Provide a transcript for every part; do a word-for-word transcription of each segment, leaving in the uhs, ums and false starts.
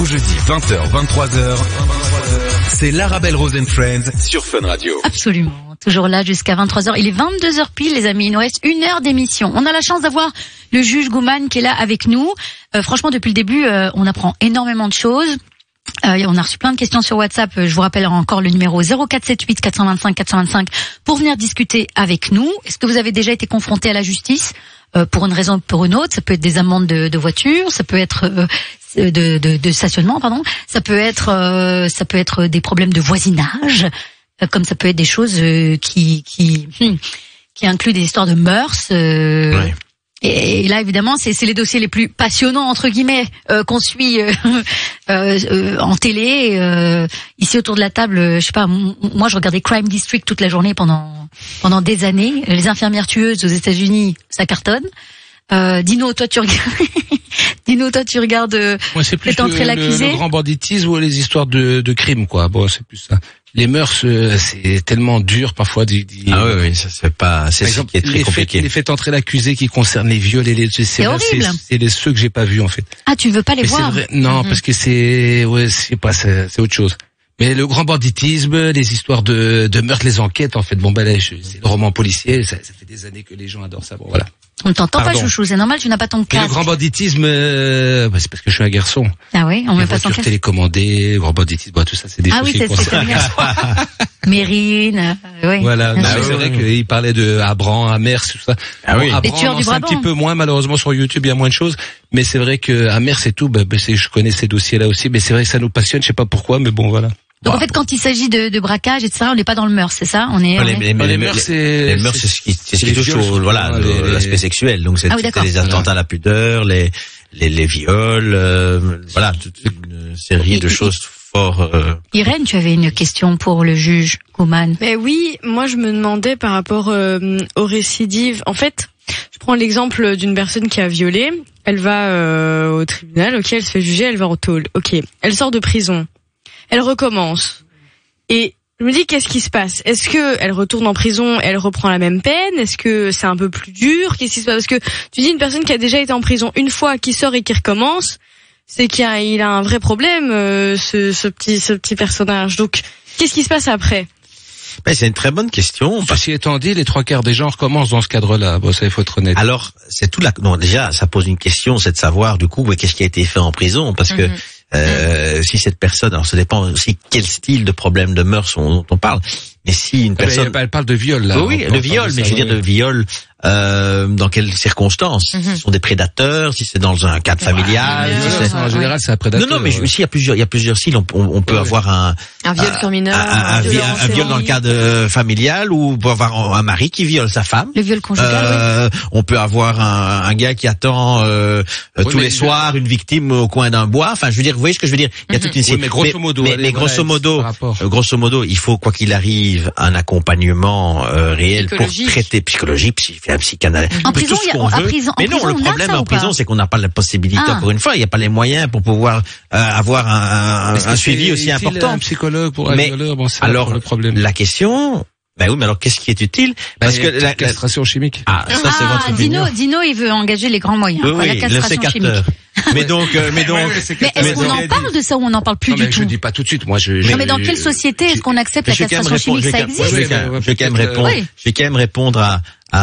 au jeudi, vingt heures, vingt-trois heures, c'est l'Arabelle Rose and Friends sur Fun Radio. Absolument. Toujours là jusqu'à vingt-trois heures. Il est vingt-deux heures pile, les amis. Il nous reste une heure d'émission. On a la chance d'avoir le juge Gouman qui est là avec nous. Euh, franchement, depuis le début, euh, on apprend énormément de choses. Euh, on a reçu plein de questions sur WhatsApp. Je vous rappelle encore le numéro zéro quatre sept huit quatre deux cinq quatre deux cinq pour venir discuter avec nous. Est-ce que vous avez déjà été confronté à la justice euh, pour une raison ou pour une autre? Ça peut être des amendes de, de voiture, ça peut être euh, de, de, de stationnement, pardon. Ça peut être, euh, ça peut être des problèmes de voisinage, euh, comme ça peut être des choses euh, qui qui qui incluent des histoires de mœurs. Euh, ouais. Et là, évidemment, c'est, c'est les dossiers les plus passionnants, entre guillemets, euh, qu'on suit euh, euh, euh, en télé. Euh, ici, autour de la table, je sais pas, m- moi, je regardais Crime District toute la journée pendant pendant des années. Les infirmières tueuses aux États-Unis, ça cartonne. Euh, Dino, toi, tu regardes... Dino, toi, tu regardes... Moi, c'est plus le, le, le grand banditisme ou les histoires de, de crimes, quoi. Bon, c'est plus ça. Les mœurs, euh, c'est tellement dur parfois. D'y, d'y... Ah oui, oui, ça c'est pas, c'est ce qui est très compliqué. Les faits entrer l'accusé qui concernent les viols et les, c'est, c'est horrible. C'est, c'est les ceux que j'ai pas vus en fait. Ah, tu veux pas les mais voir? C'est vrai, non, mm-hmm. parce que c'est, ouais, c'est pas, c'est, c'est autre chose. Mais le grand banditisme, les histoires de, de meurtres, les enquêtes, en fait, bon, ben là, je, c'est le roman policier, ça, ça fait des années que les gens adorent ça, bon, voilà. On ne t'entend Pardon. pas, chouchou, c'est normal, tu n'as pas ton casque. Le grand banditisme, euh, bah, c'est parce que je suis un garçon. Ah oui, on met pas son casque. Télécommandé, grand banditisme, bah, tout ça, c'est des ah choses oui, qui c'est, concernent. c'est Mérine, euh, oui. Voilà, bah, oui, c'est vrai qu'il parlait de Abran, Amers, tout ça. Ah oui. Bon, Abran, c'est un petit peu moins, malheureusement, sur YouTube, il y a moins de choses. Mais c'est vrai que Amers et tout, bah, bah, c'est, je connais ces dossiers-là aussi, mais c'est vrai que ça nous passionne, je sais pas pourquoi, mais bon, voilà. Donc wow. En fait, quand il s'agit de, de braquage et de ça, on n'est pas dans le mœurs, c'est ça? On est. Les, les, les, les mœurs, c'est les mœurs, c'est ce qui, c'est ce qui touche au, voilà, les, le, l'aspect sexuel. Donc c'est, ah oui, les attentats à la pudeur, les les, les viols, euh, voilà, toute une série de choses fort. Euh... Irène, tu avais une question pour le juge Gouman. Ben oui, moi je me demandais par rapport euh, aux récidives. En fait, je prends l'exemple d'une personne qui a violé. Elle va euh, au tribunal, ok, elle se fait juger, elle va en tôle, ok, elle sort de prison. Elle recommence. Et je me dis, qu'est-ce qui se passe? Est-ce que elle retourne en prison, elle reprend la même peine? Est-ce que c'est un peu plus dur? Qu'est-ce qui se passe? Parce que tu dis une personne qui a déjà été en prison une fois, qui sort et qui recommence, c'est qu'il a, il a un vrai problème, euh, ce, ce petit, ce petit personnage. Donc, qu'est-ce qui se passe après? Ben, c'est une très bonne question. Ceci étant dit, les trois quarts des gens recommencent dans ce cadre-là. Bon, ça, il faut être honnête. Alors, c'est tout la, non, déjà, ça pose une question, c'est de savoir, du coup, ouais, qu'est-ce qui a été fait en prison? Parce que, mm-hmm. Euh, si cette personne, alors ça dépend aussi quel style de problème de mœurs on, dont on parle, mais si une personne... Elle, elle parle de viol, là. Oui, de viol, mais je veux dire de viol, euh, dans quelles circonstances? Mm-hmm. Ce sont des prédateurs, si c'est dans un cadre familial... Ouais, si c'est... En général, c'est un prédateur. Non, non, mais ouais. si, il y a plusieurs, il y a plusieurs styles, on, on, on peut ouais. avoir un... Un viol sur mineur, un, un, un, viol, un viol dans le cadre euh, familial, ou on peut avoir un, un mari qui viole sa femme. Le viol conjugal, euh, oui. On peut avoir un, un gars qui attend euh, oui, tous les soirs une victime au coin d'un bois. Enfin, je veux dire, vous voyez ce que je veux dire? Il y a mm-hmm. toute une série. Oui, mais grosso modo, mais, allez, mais voilà, grosso modo, euh, grosso modo, il faut quoi qu'il arrive un accompagnement euh, réel pour traiter psychologique, psy, psychanalyse. En prison, il y a, en prison, mais non, prison, le problème en prison, pas? c'est qu'on n'a pas la possibilité. Ah. Encore une fois, il n'y a pas les moyens pour pouvoir euh, avoir un, un, un suivi aussi important. Un psychologue pour un mais violeur, bon, c'est alors le problème. La question. Ben oui, mais alors qu'est-ce qui est utile? Parce ben, que la castration chimique. Ah, ça ah, c'est votre Dino, opinion. Dino, il veut engager les grands moyens. Oui, quoi, oui, la castration le chimique. mais donc, euh, mais donc. Mais est-ce qu'on en parle de ça ou on n'en parle plus non, du mais tout? Je dis pas tout de suite. Moi, je. Non, je mais dans quelle société est-ce qu'on accepte la castration chimique? Ça existe? Je vais quand même répondre. Je vais quand même répondre à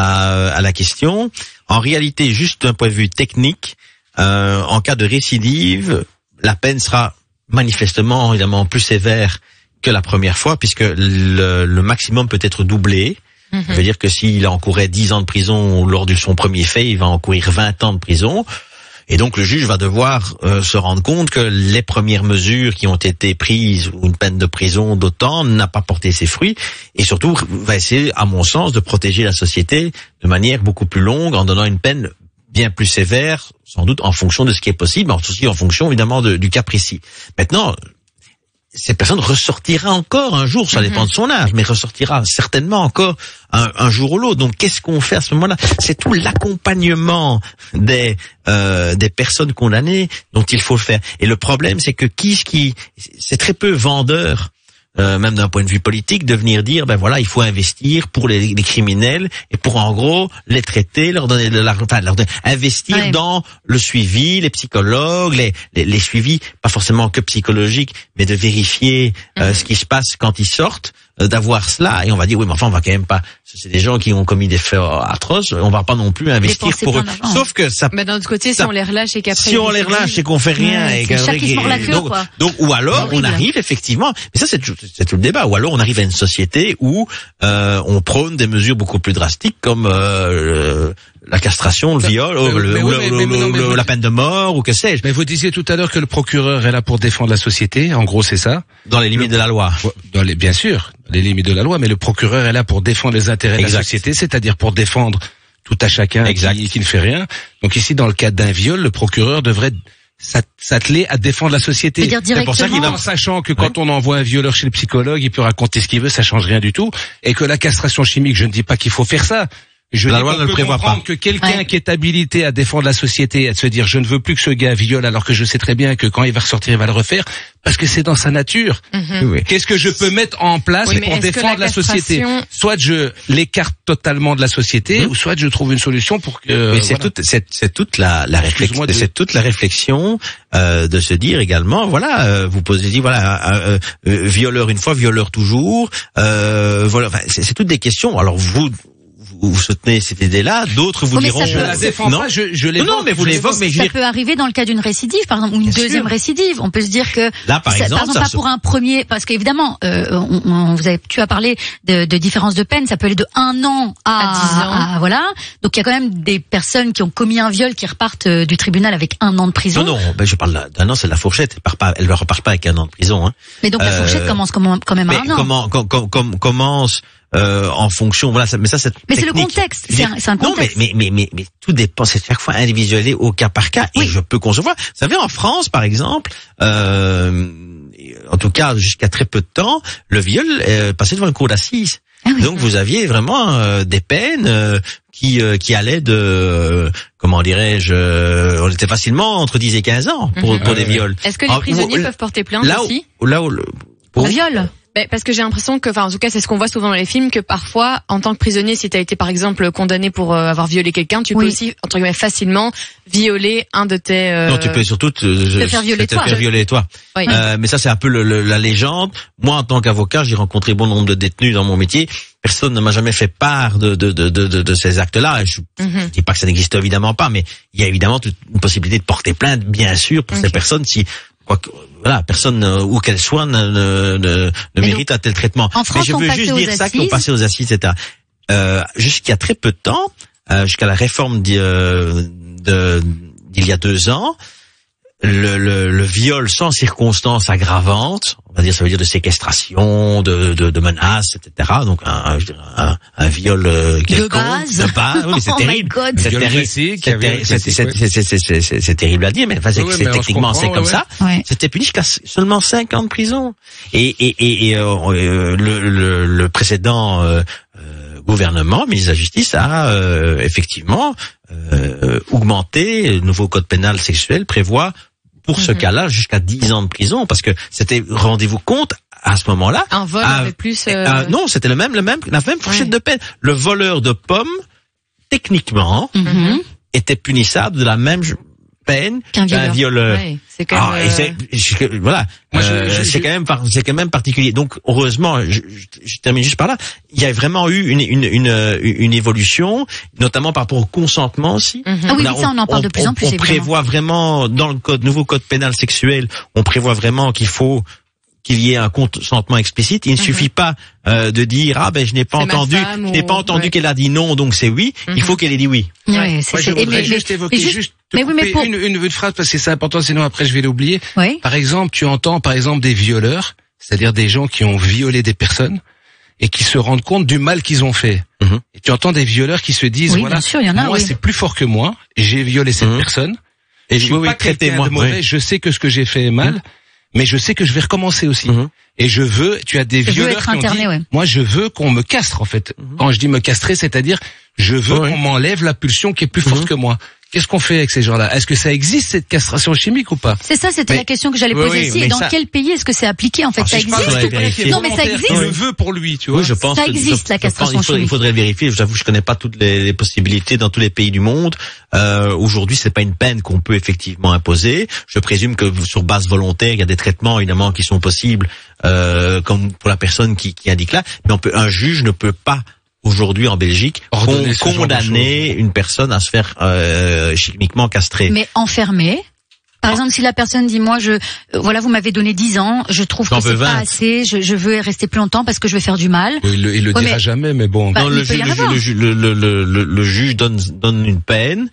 à à la question. En réalité, juste d'un point de vue technique, euh, en cas de récidive, la peine sera manifestement évidemment plus sévère que la première fois, puisque le, le maximum peut être doublé. Mm-hmm. Ça veut dire que s'il encourait dix ans de prison lors de son premier fait, il va encourir vingt ans de prison. Et donc le juge va devoir euh, se rendre compte que les premières mesures qui ont été prises, ou une peine de prison d'autant, n'a pas porté ses fruits. Et surtout, va essayer, à mon sens, de protéger la société de manière beaucoup plus longue, en donnant une peine bien plus sévère, sans doute en fonction de ce qui est possible, mais aussi en fonction évidemment de, du cas précis. Maintenant, cette personne ressortira encore un jour, ça mm-hmm. dépend de son âge, mais ressortira certainement encore un, un jour ou l'autre. Donc, qu'est-ce qu'on fait à ce moment-là? C'est tout l'accompagnement des euh, des personnes condamnées dont il faut le faire. Et le problème, c'est que qui, qui c'est très peu vendeur euh, même d'un point de vue politique, de venir dire, ben voilà, il faut investir pour les, les criminels et pour en gros les traiter, leur donner de l'argent, enfin, leur donner, investir ouais. dans le suivi, les psychologues, les, les, les suivis, pas forcément que psychologiques, mais de vérifier euh, mm-hmm. ce qui se passe quand ils sortent, euh, d'avoir cela. Et on va dire, oui, mais enfin, on va quand même pas. C'est des gens qui ont commis des faits atroces. On va pas non plus investir dépenser pour eux. d'argent. Sauf que ça. Mais d'un autre côté, ça, si on les relâche et qu'après si on les relâche et qu'on fait rien ouais, et c'est chaque qui se mord la queue, donc, quoi. donc ou alors on arrive effectivement. Mais ça c'est tout, c'est tout le débat. Ou alors on arrive à une société où euh, on prône des mesures beaucoup plus drastiques comme euh, la castration, le viol, mais, le, mais, ou, mais, le, mais, mais, le, mais, le, mais, la peine de mort ou que sais-je. Mais vous disiez tout à l'heure que le procureur est là pour défendre la société. En gros, c'est ça. Dans les limites le, de la loi. Dans les, bien sûr, les limites de la loi. Mais le procureur est là pour défendre les intérêts exact. de la société, c'est-à-dire pour défendre tout à chacun qui, qui ne fait rien. Donc ici, dans le cadre d'un viol, le procureur devrait s'atteler à défendre la société. C'est pour ça qu'il va, en sachant que quand ouais. on envoie un violeur chez le psychologue, il peut raconter ce qu'il veut, ça change rien du tout. Et que la castration chimique, je ne dis pas qu'il faut faire ça. Je la dis loi ne le prévoit pas. Que quelqu'un ouais. qui est habilité à défendre la société, à se dire je ne veux plus que ce gars viole, alors que je sais très bien que quand il va ressortir, il va le refaire, parce que c'est dans sa nature. Mm-hmm. Oui. Qu'est-ce que je peux mettre en place oui, pour défendre la, la société? Soit je l'écarte totalement de la société, mmh. ou soit je trouve une solution pour que. Mais voilà. c'est toute, c'est, c'est toute la, la réflexion, de... c'est toute la réflexion euh, de se dire également, voilà, euh, vous posez dit voilà, euh, euh, violeur une fois, violeur toujours, euh, voilà, enfin, c'est, c'est toutes des questions. Alors vous. Vous soutenez cette idée-là, d'autres vous oui, diront je la défends non, pas, je, je l'évoque. Non, mais vous l'évoquez, mais je ça dire... peut arriver dans le cas d'une récidive, par exemple, ou une Bien deuxième sûr. récidive. On peut se dire que là, par ça, exemple, par exemple, pas se... pour un premier, parce qu'évidemment, euh, on, on, vous avez, tu as parlé de, de différence de peine, ça peut aller de un an à, à dix ans, à, voilà. Donc il y a quand même des personnes qui ont commis un viol qui repartent euh, du tribunal avec un an de prison. Non, non, ben je parle d'un an, c'est la fourchette. Elle part pas, elle ne repart pas avec un an de prison. Hein. Mais donc la fourchette euh, commence quand même à un an. Comment, com, com, com, commence Euh, en fonction, voilà, ça, mais ça c'est. Mais c'est le contexte, c'est un, c'est un contexte. Non, mais, mais, mais, mais, mais tout dépend, c'est chaque fois individualisé au cas par cas, oui. Et je peux concevoir. Vous savez, en France, par exemple, euh, en tout cas jusqu'à très peu de temps, le viol euh, passait devant une cour d'assises. Ah oui. Donc vous aviez vraiment euh, des peines euh, qui euh, qui allaient de euh, comment dirais-je, euh, on était facilement entre dix et quinze ans pour, mm-hmm. pour des viols. Est-ce que les prisonniers ah, peuvent porter plainte là aussi? Où, là où le pour... viol. Ben, parce que j'ai l'impression que, enfin, en tout cas, c'est ce qu'on voit souvent dans les films, que parfois, en tant que prisonnier, si tu as été, par exemple, condamné pour euh, avoir violé quelqu'un, tu oui. peux aussi, entre guillemets, facilement violer un de tes... Euh... Non, tu peux surtout te, te faire violer te toi. Faire violer toi. Oui. Euh, mais ça, c'est un peu le, le, la légende. Moi, en tant qu'avocat, j'ai rencontré bon nombre de détenus dans mon métier. Personne ne m'a jamais fait part de, de, de, de, de ces actes-là. Je ne mm-hmm. dis pas que ça n'existe évidemment pas, mais il y a évidemment toute une possibilité de porter plainte, bien sûr, pour okay. ces personnes si... Quoique, voilà, personne euh, où qu'elle soit ne, ne, ne, ne mérite donc, un tel traitement. En France, mais je veux juste dire ça qu'on passait aux assises, et cetera. Euh, jusqu'à très peu de temps, euh, jusqu'à la réforme d'il, euh, de, d'il y a deux ans, le, le, le viol sans circonstances aggravantes, on va dire, ça veut dire de séquestration, de, de, de menaces, et cetera. Donc un, un, un viol euh, de base, de base, oui, mais c'est oh terrible. C'est terrible. C'est terrible à dire, mais enfin, c'est, oui, c'est mais techniquement c'est ouais, comme ouais. ça. Ouais. C'était puni jusqu'à seulement cinq ans de prison. Et, et, et, et euh, le, le, le précédent euh, gouvernement, ministre de la Justice, a euh, effectivement euh, augmenté. Le nouveau code pénal sexuel prévoit pour mm-hmm. ce cas-là jusqu'à dix ans de prison, parce que c'était, rendez-vous compte, à ce moment-là, un vol à, avait plus euh... à, non, c'était le même, le même, la même fourchette ouais. de peine. Le voleur de pommes, techniquement, mm-hmm. était punissable de la même peine qu'un violeur. Qu'un violeur. Ouais, c'est quand même, ah, et c'est, je, voilà, Moi, euh, je, je, c'est je... quand même, par, c'est quand même particulier. Donc, heureusement, je, je, je termine juste par là. Il y a vraiment eu une, une, une, une évolution, notamment par rapport au consentement aussi. Mm-hmm. Ah oui, là, ça, on en parle on, de plus on, en plus. On évidemment. prévoit vraiment dans le code, nouveau code pénal sexuel, on prévoit vraiment qu'il faut qu'il y ait un consentement explicite. Il ne mm-hmm. suffit pas euh, de dire ah ben je n'ai pas c'est entendu, je n'ai pas entendu ouais. qu'elle a dit non, donc c'est oui. Mm-hmm. Il faut qu'elle ait dit oui. Ouais, ouais, c'est, Moi, je voudrais mais, juste mais, évoquer mais juste, juste mais oui, mais pour... une, une, une phrase parce que c'est important, sinon après je vais l'oublier. Oui. Par exemple, tu entends par exemple des violeurs, c'est-à-dire des gens qui ont violé des personnes et qui se rendent compte du mal qu'ils ont fait. Mm-hmm. Et tu entends des violeurs qui se disent oui, voilà, bien sûr, il y en a, moi oui. c'est plus fort que moi, j'ai violé cette mm-hmm. personne. Et je ne suis pas quelqu'un de mauvais, oui. je sais que ce que j'ai fait est mal. Mm-hmm. Mais je sais que je vais recommencer aussi. Mmh. Et je veux, tu as des je violeurs qui ont interné, dit, ouais. moi je veux qu'on me castre en fait. Mmh. Quand je dis me castrer, c'est-à-dire je veux ouais. qu'on m'enlève la pulsion qui est plus forte mmh. que moi. Qu'est-ce qu'on fait avec ces gens-là? Est-ce que ça existe, cette castration chimique ou pas? C'est ça, c'était mais, la question que j'allais oui, poser oui, aussi. Et dans ça... quel pays est-ce que c'est appliqué, en fait? Alors, ça si existe? Non, mais ça existe. Il le veut pour lui, tu vois. Oui, je pense ça que, existe, je, la castration je chimique. Il faudrait vérifier. J'avoue, je connais pas toutes les, les possibilités dans tous les pays du monde. Euh, aujourd'hui, c'est pas une peine qu'on peut effectivement imposer. Je présume que sur base volontaire, il y a des traitements, évidemment, qui sont possibles, euh, comme pour la personne qui, qui indique là. Mais on peut, un juge ne peut pas, aujourd'hui en Belgique, con, condamner une personne à se faire euh, chimiquement castrer. Mais enfermer. Par ah. exemple, si la personne dit moi, je euh, voilà, vous m'avez donné dix ans, je trouve que c'est pas assez, je, je veux rester plus longtemps parce que je vais faire du mal. Oui, il le, il le ouais, dira mais, jamais, mais bon. Bah, non, le, ju le, ju le, le, le, le, le juge donne donne une peine.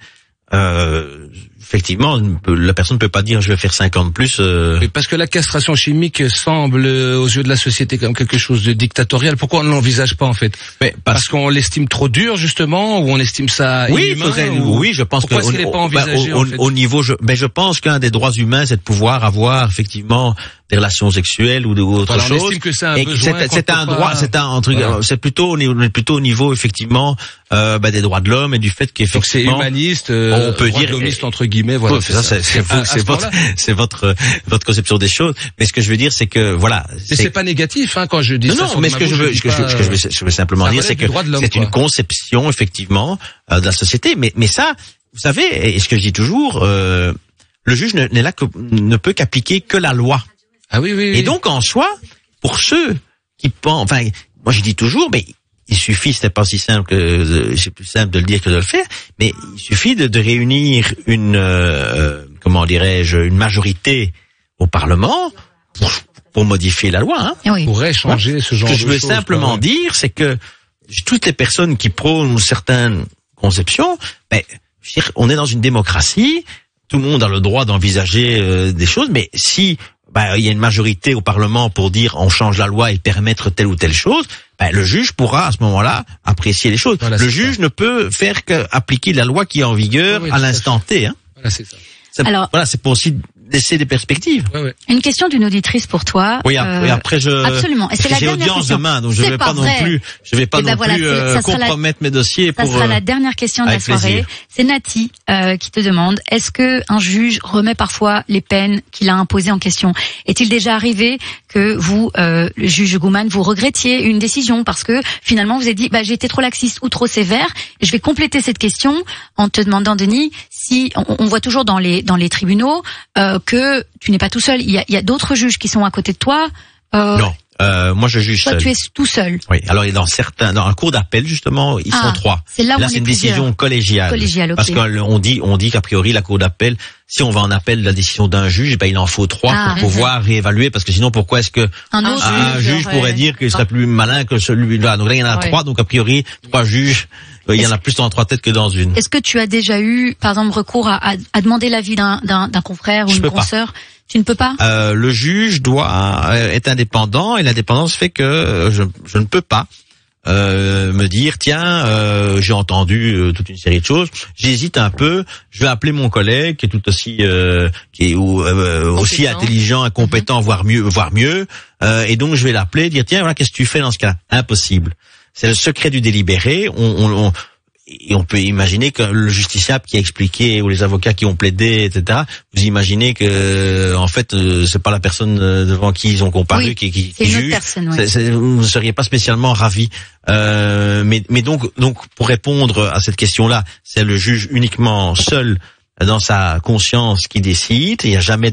Euh, effectivement, la personne ne peut pas dire je vais faire cinquante plus. Euh... Mais parce que la castration chimique semble, aux yeux de la société, comme quelque chose de dictatorial. Pourquoi on ne l'envisage pas en fait? Mais parce, parce qu'on l'estime trop dur justement, ou on estime ça oui, inhumain, faudrait, ou... oui, je pense Pourquoi que est-ce qu'il n'est pas envisagé, au, au, en fait au niveau, je, ben je pense qu'un des droits humains, c'est de pouvoir avoir effectivement des relations sexuelles ou, de, ou autre voilà, chose. On estime que c'est un et besoin. C'est un droit, c'est un, un truc. Voilà. C'est plutôt, on est plutôt au niveau effectivement euh, ben, des droits de l'homme et du fait qu'effectivement. Donc c'est humaniste, euh, on peut dire entre guillemets. Voilà. Oui, ça, c'est c'est votre, c'est votre, votre conception des choses. Mais ce que je veux dire, c'est que voilà. Mais c'est pas négatif, hein, quand je dis non, ça. Non, mais ce que je veux, ce que je, ce que je veux, je veux simplement dire, c'est que c'est une conception effectivement euh, de la société. Mais, mais ça, vous savez, et ce que je dis toujours, euh, le juge n'est là que ne peut qu'appliquer que la loi. Ah oui, oui, oui. Et donc en soi, pour ceux qui pensent, enfin, moi je dis toujours, mais il suffit, c'est pas aussi simple que c'est plus simple de le dire que de le faire, mais il suffit de, de réunir une, euh, comment dirais-je, une majorité au Parlement pour, pour modifier la loi. Hein. Oui. Pourrait changer ouais. ce genre de choses. Ce que je veux simplement ouais. dire, c'est que toutes les personnes qui prônent certaines conceptions, ben, je veux dire, on est dans une démocratie, tout le monde a le droit d'envisager euh, des choses, mais si ben, il y a une majorité au Parlement pour dire on change la loi et permettre telle ou telle chose, ben, le juge pourra à ce moment-là apprécier les choses. Voilà, le juge ça. ne peut faire qu'appliquer la loi qui est en vigueur oui, oui, à l'instant T. Hein. Voilà, c'est ça. Alors, voilà, c'est pour aussi laisser des perspectives. Ouais, ouais. Une question d'une auditrice pour toi. Oui, après, euh, après je. Absolument. Et c'est la j'ai dernière audience question. demain, donc je vais pas, pas non plus, je vais pas et non ben voilà, plus euh, compromettre la, mes dossiers ça pour. Ça sera euh, la dernière question de la soirée. Plaisir. C'est Nati euh, qui te demande est-ce que un juge remet parfois les peines qu'il a imposées en question? Est-il déjà arrivé que vous, euh, le juge Gouman, vous regrettiez une décision parce que finalement vous avez dit bah j'ai été trop laxiste ou trop sévère? Et je vais compléter cette question en te demandant, Denis, si on, on voit toujours dans les dans les tribunaux euh, que tu n'es pas tout seul. Il y a, il y a d'autres juges qui sont à côté de toi. Euh, non, euh, moi je juge toi, seul. Tu es tout seul. Oui. Alors dans certains, dans un cours d'appel justement, ils ah, sont trois. C'est là où là, on c'est est une plusieurs. décision collégiale. Collégiale, okay. Parce qu'on dit, on dit qu'a priori la cour d'appel, si on va en appel de la décision d'un juge, ben il en faut trois ah, pour pouvoir réévaluer. Parce que sinon, pourquoi est-ce que un, autre un, un juge, juge pourrait dire qu'il serait plus malin que celui-là? Donc là, il y en a ouais. trois. Donc a priori, trois juges. Il y en a plus dans trois têtes que dans une. Est-ce que tu as déjà eu, par exemple, recours à, à, à demander l'avis d'un, d'un, d'un confrère ou je une consoeur? Tu ne peux pas? euh, Le juge doit euh, être indépendant et l'indépendance fait que euh, je, je ne peux pas euh, me dire tiens, euh, j'ai entendu euh, toute une série de choses. J'hésite un peu. Je vais appeler mon collègue qui est tout aussi euh, qui est euh, aussi intelligent, et compétent, mm-hmm. voire mieux, voire mieux. Euh, et donc je vais l'appeler, dire tiens voilà qu'est-ce que tu fais dans ce cas? Impossible. C'est le secret du délibéré. On, on, on, et on peut imaginer que le justiciable qui a expliqué ou les avocats qui ont plaidé, et cetera. Vous imaginez que en fait c'est pas la personne devant qui ils ont comparu oui, qui, qui, qui juge. Personne, ouais. c'est, vous ne seriez pas spécialement ravi. Euh, mais, mais donc, donc pour répondre à cette question-là, c'est le juge uniquement seul dans sa conscience qui décide. Il n'y a jamais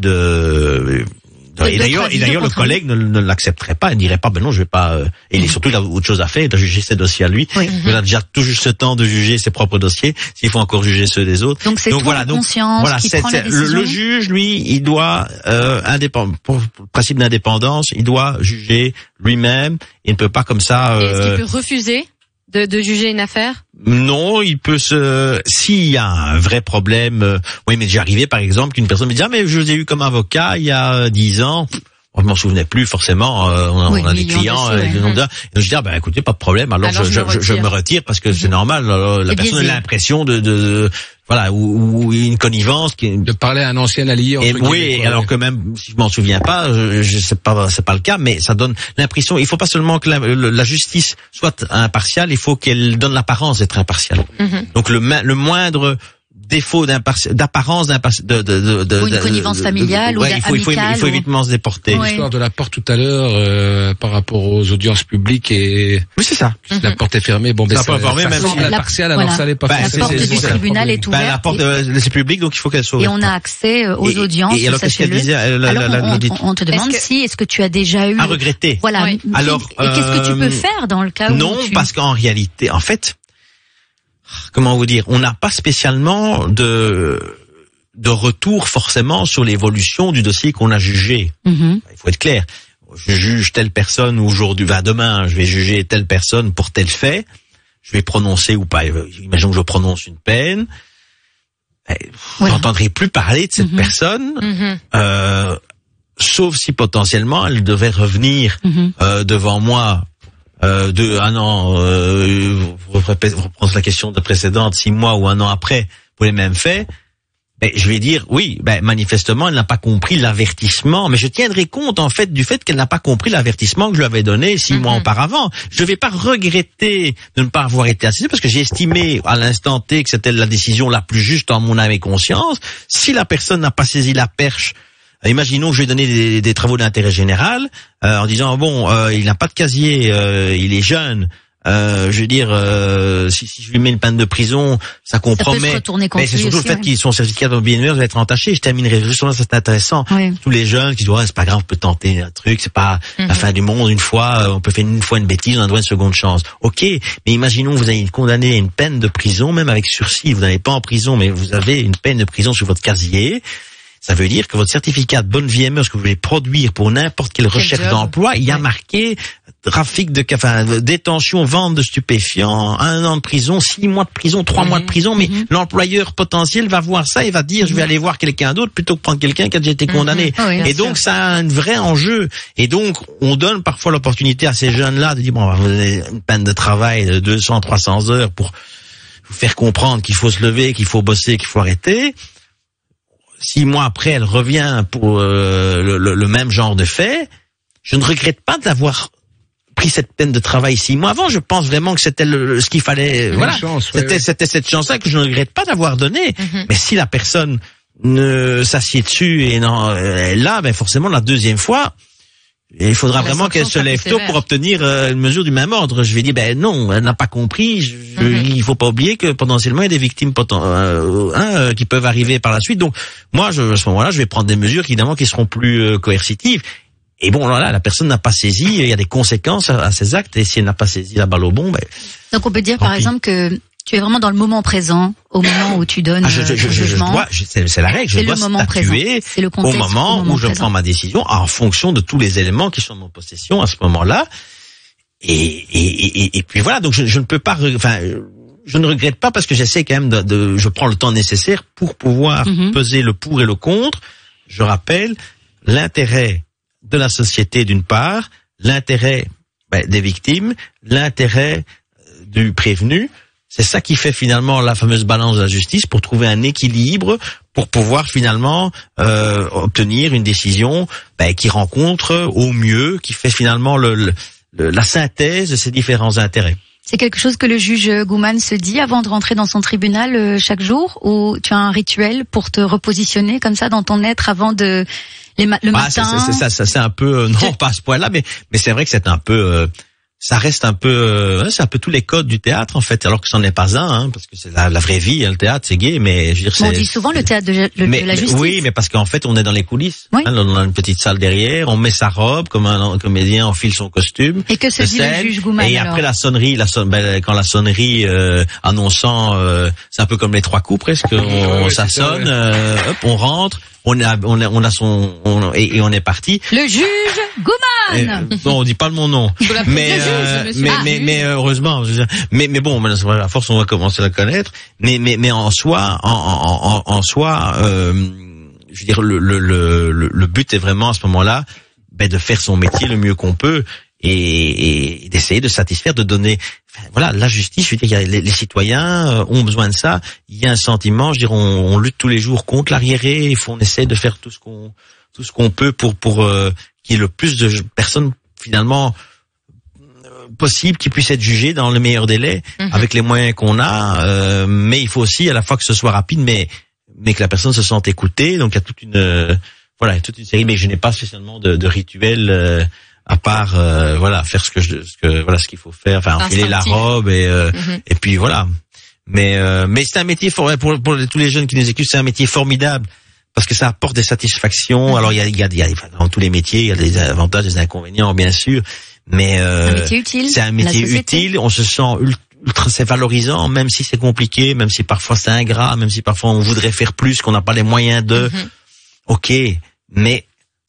de Et d'ailleurs, et d'ailleurs, le collègue ne, ne l'accepterait pas. Il dirait pas, ben non, je vais pas. Euh, et il est surtout il a autre chose à faire. Il doit juger ses dossiers à lui. Oui. Il a déjà tout juste ce temps de juger ses propres dossiers. S'il faut encore juger ceux des autres. Donc c'est donc, voilà, donc, conscience voilà, qui c'est, prend c'est, la décision. Le, le juge, lui, il doit euh, indépendant. Pour le principe d'indépendance, il doit juger lui-même. Il ne peut pas comme ça. Euh, et est-ce qu'il peut refuser de, de juger une affaire? Non, il peut se. S'il y a un vrai problème, euh, oui, mais j'ai arrivé par exemple qu'une personne me dit ah mais je vous ai eu comme avocat il y a dix ans. Je m'en souvenais plus forcément. Euh, on a, oui, on a des clients, euh, ouais. nombre et je dis ah ben écoutez pas de problème. Alors, alors je, je, je, je me retire parce que mmh. c'est normal. Alors, la et personne a l'impression de, de, de voilà ou, ou une connivence qui de parler à un ancien allié. Et oui, quoi, alors ouais. que même si je m'en souviens pas, je, je sais pas, c'est pas le cas, mais ça donne l'impression. Il faut pas seulement que la, la justice soit impartiale, il faut qu'elle donne l'apparence d'être impartiale. Mmh. Donc le, le moindre défaut d'apparence, de, de, de, de, ou une connivence familiale, de, de, de, ouais, ou il faut, il faut, il faut évidemment se déporter. Oui. L'histoire de la porte tout à l'heure, euh, par rapport aux audiences publiques et. Oui, c'est ça. Mm-hmm. La porte est fermée. Bon, ben, ça, ça, fermée, même si la partielle, alors ça n'est pas. La porte du tribunal est ouverte. La porte, c'est public, donc il faut qu'elle soit ouverte. Et on a accès aux et, audiences. Et, et alors, qu'est-ce qu'elle disait, la, alors, la, la, on, on te demande est-ce que, si, est-ce que tu as déjà eu. À regretter. Voilà. Oui. Alors, et, et qu'est-ce que tu peux faire dans le cas où non, tu... parce qu'en réalité, en fait, comment vous dire, on n'a pas spécialement de de retour forcément sur l'évolution du dossier qu'on a jugé. Mm-hmm. Il faut être clair. Je juge telle personne aujourd'hui, va demain, je vais juger telle personne pour tel fait. Je vais prononcer ou pas. Imaginons que je prononce une peine. Vous n'entendrez plus parler de cette mm-hmm. personne, mm-hmm. Euh, sauf si potentiellement elle devait revenir mm-hmm. euh, devant moi. Euh, de un an, euh, vous reprenez la question de précédente, six mois ou un an après pour les mêmes faits. Ben, je vais dire, oui, ben, manifestement, elle n'a pas compris l'avertissement, mais je tiendrai compte, en fait, du fait qu'elle n'a pas compris l'avertissement que je lui avais donné six mm-hmm. mois auparavant. Je ne vais pas regretter de ne pas avoir été assisté parce que j'ai estimé à l'instant T que c'était la décision la plus juste en mon âme et conscience. Si la personne n'a pas saisi la perche, imaginons que je vais donner des, des travaux d'intérêt général, euh, en disant, bon, euh, il n'a pas de casier, euh, il est jeune, Euh, je veux dire, euh, si, si je lui mets une peine de prison, ça compromet. Ça peut se mais c'est surtout aussi, le fait ouais. qu'ils sont certificats de bien va être entaché. Je terminerai juste sur ça, c'est intéressant. Oui. Tous les jeunes qui disent, ouais, c'est pas grave, on peut tenter un truc, c'est pas mm-hmm. la fin du monde. Une fois, on peut faire une fois une bêtise, on a droit à une seconde chance. Ok, mais imaginons vous avez condamné à une peine de prison, même avec sursis. Vous n'allez pas en prison, mais vous avez une peine de prison sur votre casier. Ça veut dire que votre certificat de bonne vie et mœurs que vous voulez produire pour n'importe quelle Quel recherche job. d'emploi, il y a ouais. marqué trafic de, enfin, détention, vente de stupéfiants, un an de prison, six mois de prison, trois mmh. mois de prison, mais mmh. l'employeur potentiel va voir ça et va dire, je vais aller voir quelqu'un d'autre plutôt que prendre quelqu'un qui a déjà été condamné. Mmh. Oui, et donc, sûr. ça a un vrai enjeu. Et donc, on donne parfois l'opportunité à ces jeunes-là de dire, bon, vous avez une peine de travail de deux cents, trois cents heures pour vous faire comprendre qu'il faut se lever, qu'il faut bosser, qu'il faut arrêter. Six mois après, elle revient pour euh, le, le, le même genre de fait. Je ne regrette pas d'avoir pris cette peine de travail six mois avant. Je pense vraiment que c'était le, ce qu'il fallait. Une voilà, chance, c'était, ouais, ouais. c'était cette chance-là que je ne regrette pas d'avoir donnée. Mm-hmm. Mais si la personne ne s'assied dessus et non, elle là, ben forcément la deuxième fois, il faudra la vraiment qu'elle se lève tôt pour obtenir euh, une mesure du même ordre. Je vais dire, ben non, elle n'a pas compris. Je, mm-hmm. Il faut pas oublier que potentiellement il y a des victimes poten- euh, hein, qui peuvent arriver par la suite. Donc moi, je, à ce moment-là, je vais prendre des mesures évidemment qui seront plus euh, coercitives. Et bon, là, la personne n'a pas saisi. Il y a des conséquences à, à ses actes. Et si elle n'a pas saisi la balle au bon, ben. Donc on peut dire par pis. exemple que tu es vraiment dans le moment présent, au moment où tu donnes ah, je, je, je, jugement. Je dois, je, c'est, c'est la règle. Je c'est dois le moment statuer présent. C'est le contexte, au moment, au moment où je présent. prends ma décision en fonction de tous les éléments qui sont en mon possession à ce moment-là. Et, et, et, et puis voilà. Donc je, je ne peux pas, enfin, je ne regrette pas parce que j'essaie quand même de, de je prends le temps nécessaire pour pouvoir mm-hmm. peser le pour et le contre. Je rappelle l'intérêt de la société d'une part, l'intérêt ben, des victimes, l'intérêt du prévenu. C'est ça qui fait finalement la fameuse balance de la justice pour trouver un équilibre pour pouvoir finalement euh, obtenir une décision ben, qui rencontre au mieux, qui fait finalement le, le, la synthèse de ces différents intérêts. C'est quelque chose que le juge Gouman se dit avant de rentrer dans son tribunal euh, chaque jour, ou tu as un rituel pour te repositionner comme ça dans ton être avant de les ma- le ah, matin. C'est, c'est, c'est, c'est, c'est un peu euh, non pas à ce point-là, mais mais c'est vrai que c'est un peu. Euh, ça reste un peu, euh, c'est un peu tous les codes du théâtre en fait, alors que c'en est pas un, hein, parce que c'est la, la vraie vie, hein, le théâtre c'est gay, mais je veux dire c'est. On dit souvent le théâtre de, le, mais, de la justice. Oui, mais parce qu'en fait on est dans les coulisses, oui. hein, on a une petite salle derrière, on met sa robe comme un, un comédien, enfile son costume. Et que se dit scène, le juge Gouman et alors après la sonnerie, la son, ben, quand la sonnerie euh, annonçant, euh, c'est un peu comme les trois coups presque, on, on ouais, ça sonne, ça, ouais. euh, hop, on rentre. On a, on a, on a son, on, et, et on est parti. Le juge Gouman. Et, non, on dit pas le mon nom. mais, euh, juge, mais, ah, mais, mais, heureusement, je veux dire, mais, mais bon, à force, on va commencer à le connaître. Mais, mais, mais en soi, en, en, en, en soi, euh, je veux dire, le, le, le, le but est vraiment à ce moment-là, ben, de faire son métier le mieux qu'on peut. Et, et d'essayer de satisfaire, de donner, enfin, voilà, la justice. Je veux dire, les, les citoyens ont besoin de ça. Il y a un sentiment, je veux dire, on, on lutte tous les jours contre l'arriéré. Il faut, on essaie de faire tout ce qu'on, tout ce qu'on peut pour pour euh, qu'il y ait le plus de personnes finalement possible qu'il puisse être jugé dans le meilleur délai, mm-hmm. avec les moyens qu'on a. Euh, mais il faut aussi à la fois que ce soit rapide, mais mais que la personne se sente écoutée. Donc il y a toute une euh, voilà toute une série. Mais je n'ai pas spécialement de, de rituel euh, à part euh, voilà faire ce que je ce que voilà ce qu'il faut faire. Enfin enfiler la robe et euh, mm-hmm. et puis voilà. Mais euh, mais c'est un métier pour, pour pour tous les jeunes qui nous écoutent, c'est un métier formidable. Parce que ça apporte des satisfactions. Mmh. Alors il y a, il y a, il y a dans tous les métiers, il y a des avantages, des inconvénients, bien sûr. Mais euh, un métier utile. C'est un métier utile. On se sent ultra, c'est valorisant, même si c'est compliqué, même si parfois c'est ingrat, même si parfois on voudrait faire plus, qu'on n'a pas les moyens de. Mmh. Ok, mais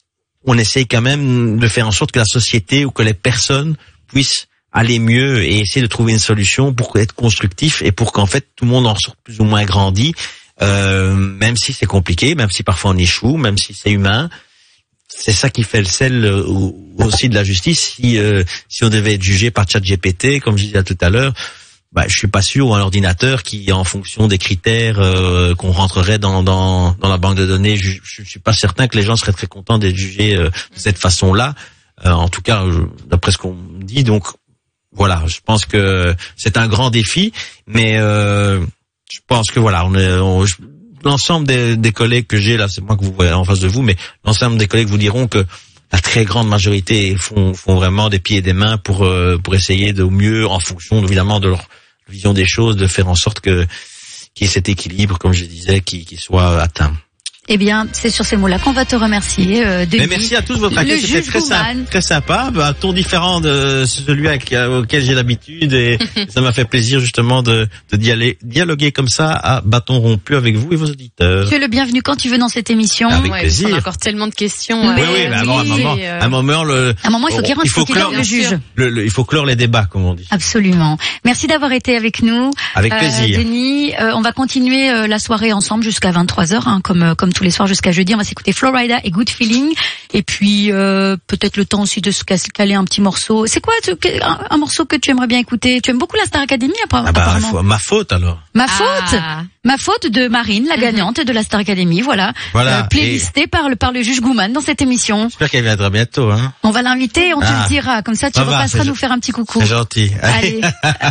on essaye quand même de faire en sorte que la société ou que les personnes puissent aller mieux et essayer de trouver une solution pour être constructif et pour qu'en fait tout le monde en sorte plus ou moins grandi. Euh, même si c'est compliqué, même si parfois on échoue, même si c'est humain, c'est ça qui fait le sel euh, aussi de la justice. Si euh, si on devait être jugé par ChatGPT, comme je disais tout à l'heure, bah je suis pas sûr, ou un ordinateur qui, en fonction des critères euh, qu'on rentrerait dans dans dans la banque de données, je, je suis pas certain que les gens seraient très contents d'être jugés euh, de cette façon-là. Euh, en tout cas, je, d'après ce qu'on me dit, donc voilà, je pense que c'est un grand défi, mais euh, je pense que voilà, on est, on, je, l'ensemble des, des collègues que j'ai là, c'est moi que vous voyez en face de vous, mais l'ensemble des collègues vous diront que la très grande majorité font, font vraiment des pieds et des mains pour euh, pour essayer de au mieux, en fonction évidemment de leur vision des choses, de faire en sorte que qu'il y ait cet équilibre, comme je disais, qui, qui soit atteint. Eh bien, c'est sur ces mots-là qu'on va te remercier, euh, Denis. Mais merci à tous votre accueil, c'était très sympa, très sympa, un ton différent de celui avec, auquel j'ai l'habitude, et ça m'a fait plaisir justement de, de dialoguer, dialoguer comme ça à bâton rompu avec vous et vos auditeurs. Tu es le bienvenu quand tu veux dans cette émission. Avec ouais, plaisir. On a encore tellement de questions. Oui, oui, mais avant, un moment, euh... un moment, le, un moment, il faut qu'il rentre, il faut clore le juge. Le, le, il faut clore les débats, comme on dit. Absolument. Merci d'avoir été avec nous. Avec euh, plaisir. Denis, euh, on va continuer euh, la soirée ensemble jusqu'à vingt-trois heures, hein, comme, euh, comme tous les soirs jusqu'à jeudi. On va s'écouter Florida et Good Feeling, et puis euh, peut-être le temps aussi de se caler un petit morceau. C'est quoi un, un morceau que tu aimerais bien écouter? Tu aimes beaucoup la Star Academy apparemment? Ah bah, ma faute alors. Ma faute, ah. ma faute de Marine, la gagnante mm-hmm. de la Star Academy. Voilà, voilà. Euh, playlistée et... par le par le juge Gouman dans cette émission. J'espère qu'elle viendra bientôt. Hein. On va l'inviter, on ah. te le dira. Comme ça, tu ça repasseras va, nous faire un petit coucou. C'est gentil. Allez.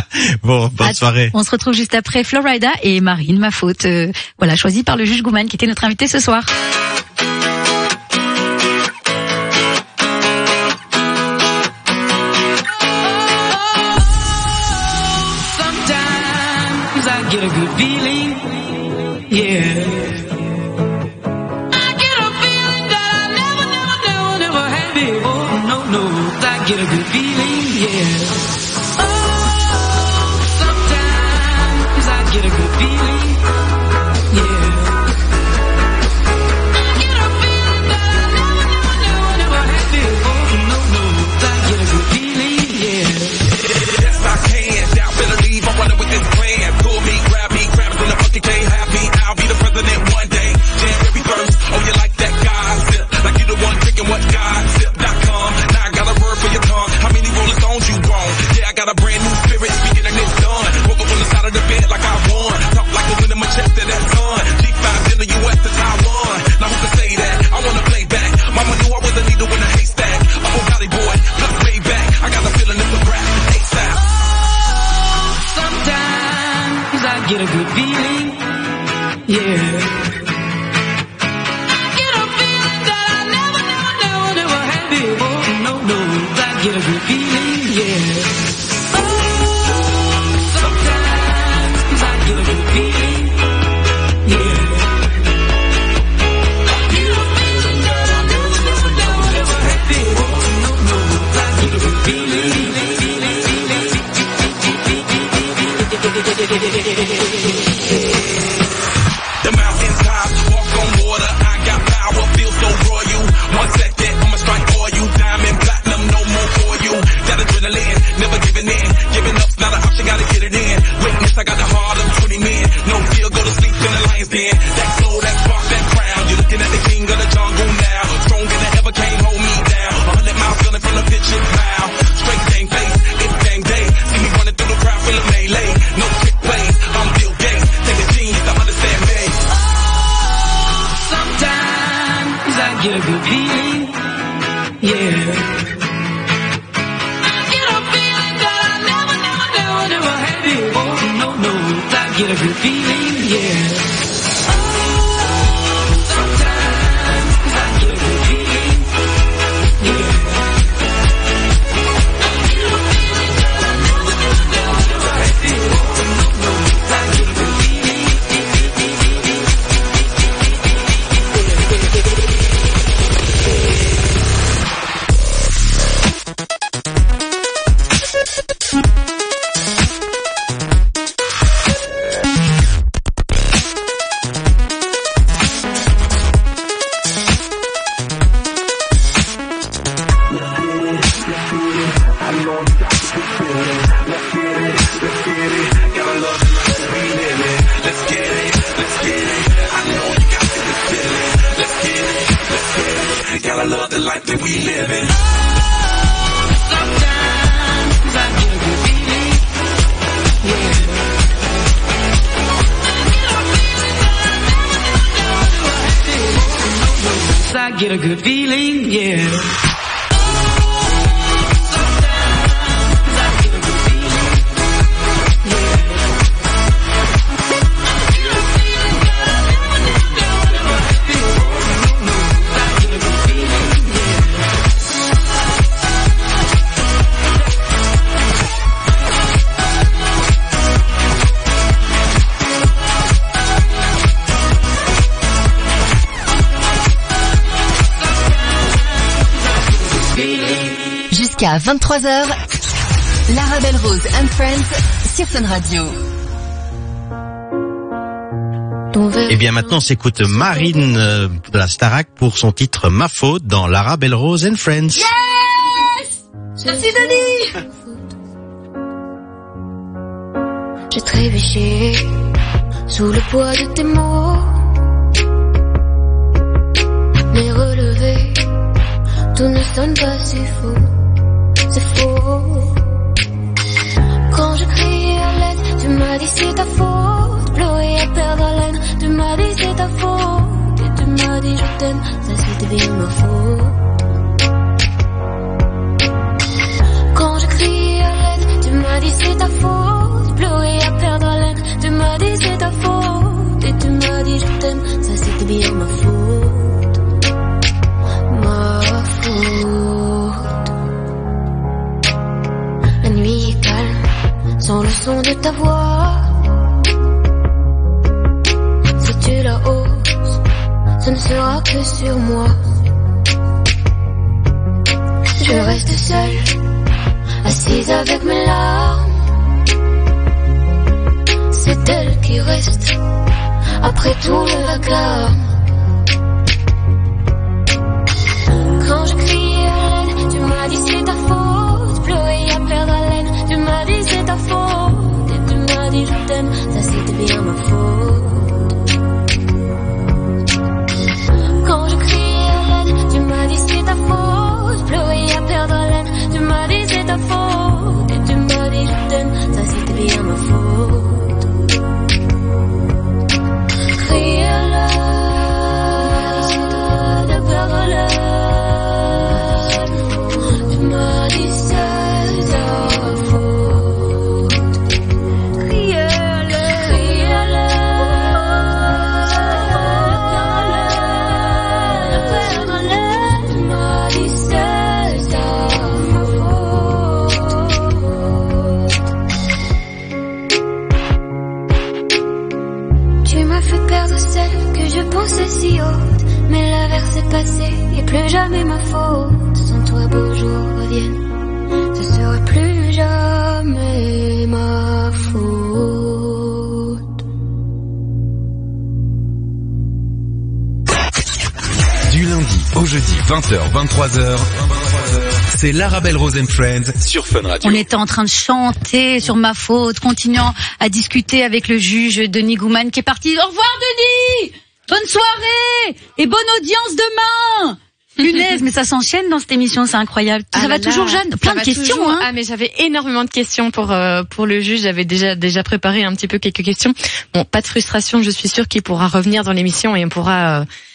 Bon, bonne soirée. On se retrouve juste après Florida et Marine, ma faute. Euh, voilà, choisie par le juge Gouman qui était notre invité ce soir. Get a good feeling, yeah. I get a feeling that I never, never, never, never had before. No, no, I get a good feeling, yeah. Oh, sometimes I get a good feeling, yeah. I get a feeling that I never, never, never, never had before. No, no, I get a good feeling, yeah. Yes, I can. Doubt, better leave. I'm running with this plan. Pull me, grab me, grab us in the bucket, can't have me. I'll be the president one day. Jam every verse. Oh, you like that gossip? Like you the one drinking what gossip dot com. Now I got a word for your tongue. How many Rolling Stones you want? Yeah, I got a brand new spirit. Speaking and it's done. Woke up on the side of the bed like I won. Talk like a winner, my chest to that sun. G five in the U S to Taiwan. Now who can say that? I wanna play back. Mama knew I was a needle in a haystack. I'm a valley boy, plus way back. I got a feeling it's a rap. ASAP. Sometimes I get a good feeling, yeah. I get a feeling that I never, never, never, never had before. No, no, I get a good feeling, yeah. Oh, sometimes I get a good feeling, yeah. I get a feeling that I never, never, never, never had before. No, no, I get a good feeling. The mountain tops, walk on water, I got power, feel so royal. One second, I'ma strike for you, diamond, platinum, no more for you. That adrenaline, never giving in, giving up's not an option, gotta get it in. Witness, I got the heart of twenty men, no fear, go to sleep in the lion's den. That glow, that spark, that crown, you're looking at the king of the jungle now. Stronger than ever, can't hold me down. A hundred miles feeling from the pitch's mouth. Straight game face, it's game day. See me running through the crowd, feeling melee. No trick plays, I'm Bill Gates. Take a genius to understand me. Sometimes I get a good feeling, yeah. I get a feeling that feeling, yeah. Oh, sometimes I get a good feeling, yeah. Get a good feeling, yeah. Jusqu'à vingt-trois heures, Lara Belle Rose and Friends sur Fun Radio. Et bien maintenant, on s'écoute Marine euh, de la Starac pour son titre Ma Faute dans Lara Belle Rose and Friends. Yes! Merci Denis. J'ai trébuché sous le poids de tes mots, mais relevé, tout ne sonne pas si faux. C'est faux. Quand je criais à l'aide, tu m'as dit c'est ta faute. Pleurer à perdre haleine, tu m'as dit c'est ta faute. Et tu m'as dit je t'aime, ça c'était bien ma faute. Quand je criais à l'aide, tu m'as dit c'est ta faute. Pleurer à perdre haleine, tu m'as dit c'est ta faute. Et tu m'as dit je t'aime, ça c'était bien ma faute. Ma faute. La nuit est calme, sans le son de ta voix. Si tu la hausses, ce ne sera que sur moi. Je reste seule, assise avec mes larmes. C'est elle qui reste, après tout le vacarme. Quand je criais à l'aide, tu m'as dit c'est ta faute. Pleurer à perdre haleine, tu m'as dit c'est ta faute. Et tu m'as dit je t'aime, ça c'était bien ma faute. Quand je criais à l'aide, tu m'as dit c'est ta faute. Pleurer à perdre haleine, tu m'as dit c'est ta faute. Et tu m'as dit je t'aime, ça c'était bien ma faute. Crier à l'aide, de perdre haleine. C'est si haute, mais l'averse est passée et plus jamais ma faute. Sans toi beaux jours reviennent, ce sera plus jamais ma faute. Du lundi au jeudi, vingt heures, vingt-trois heures, c'est Lara Belle Rose and Friends sur Fun Radio. On était en train de chanter sur ma faute, continuant à discuter avec le juge Denis Gouman qui est parti. Au revoir Denis! Bonne soirée et bonne audience demain. Punaise, mais ça s'enchaîne dans cette émission, c'est incroyable. Ah ça va là toujours là, jeune, plein de questions. Toujours, hein. Ah mais j'avais énormément de questions pour euh, pour le juge. J'avais déjà déjà préparé un petit peu quelques questions. Bon, pas de frustration, je suis sûre qu'il pourra revenir dans l'émission et on pourra euh,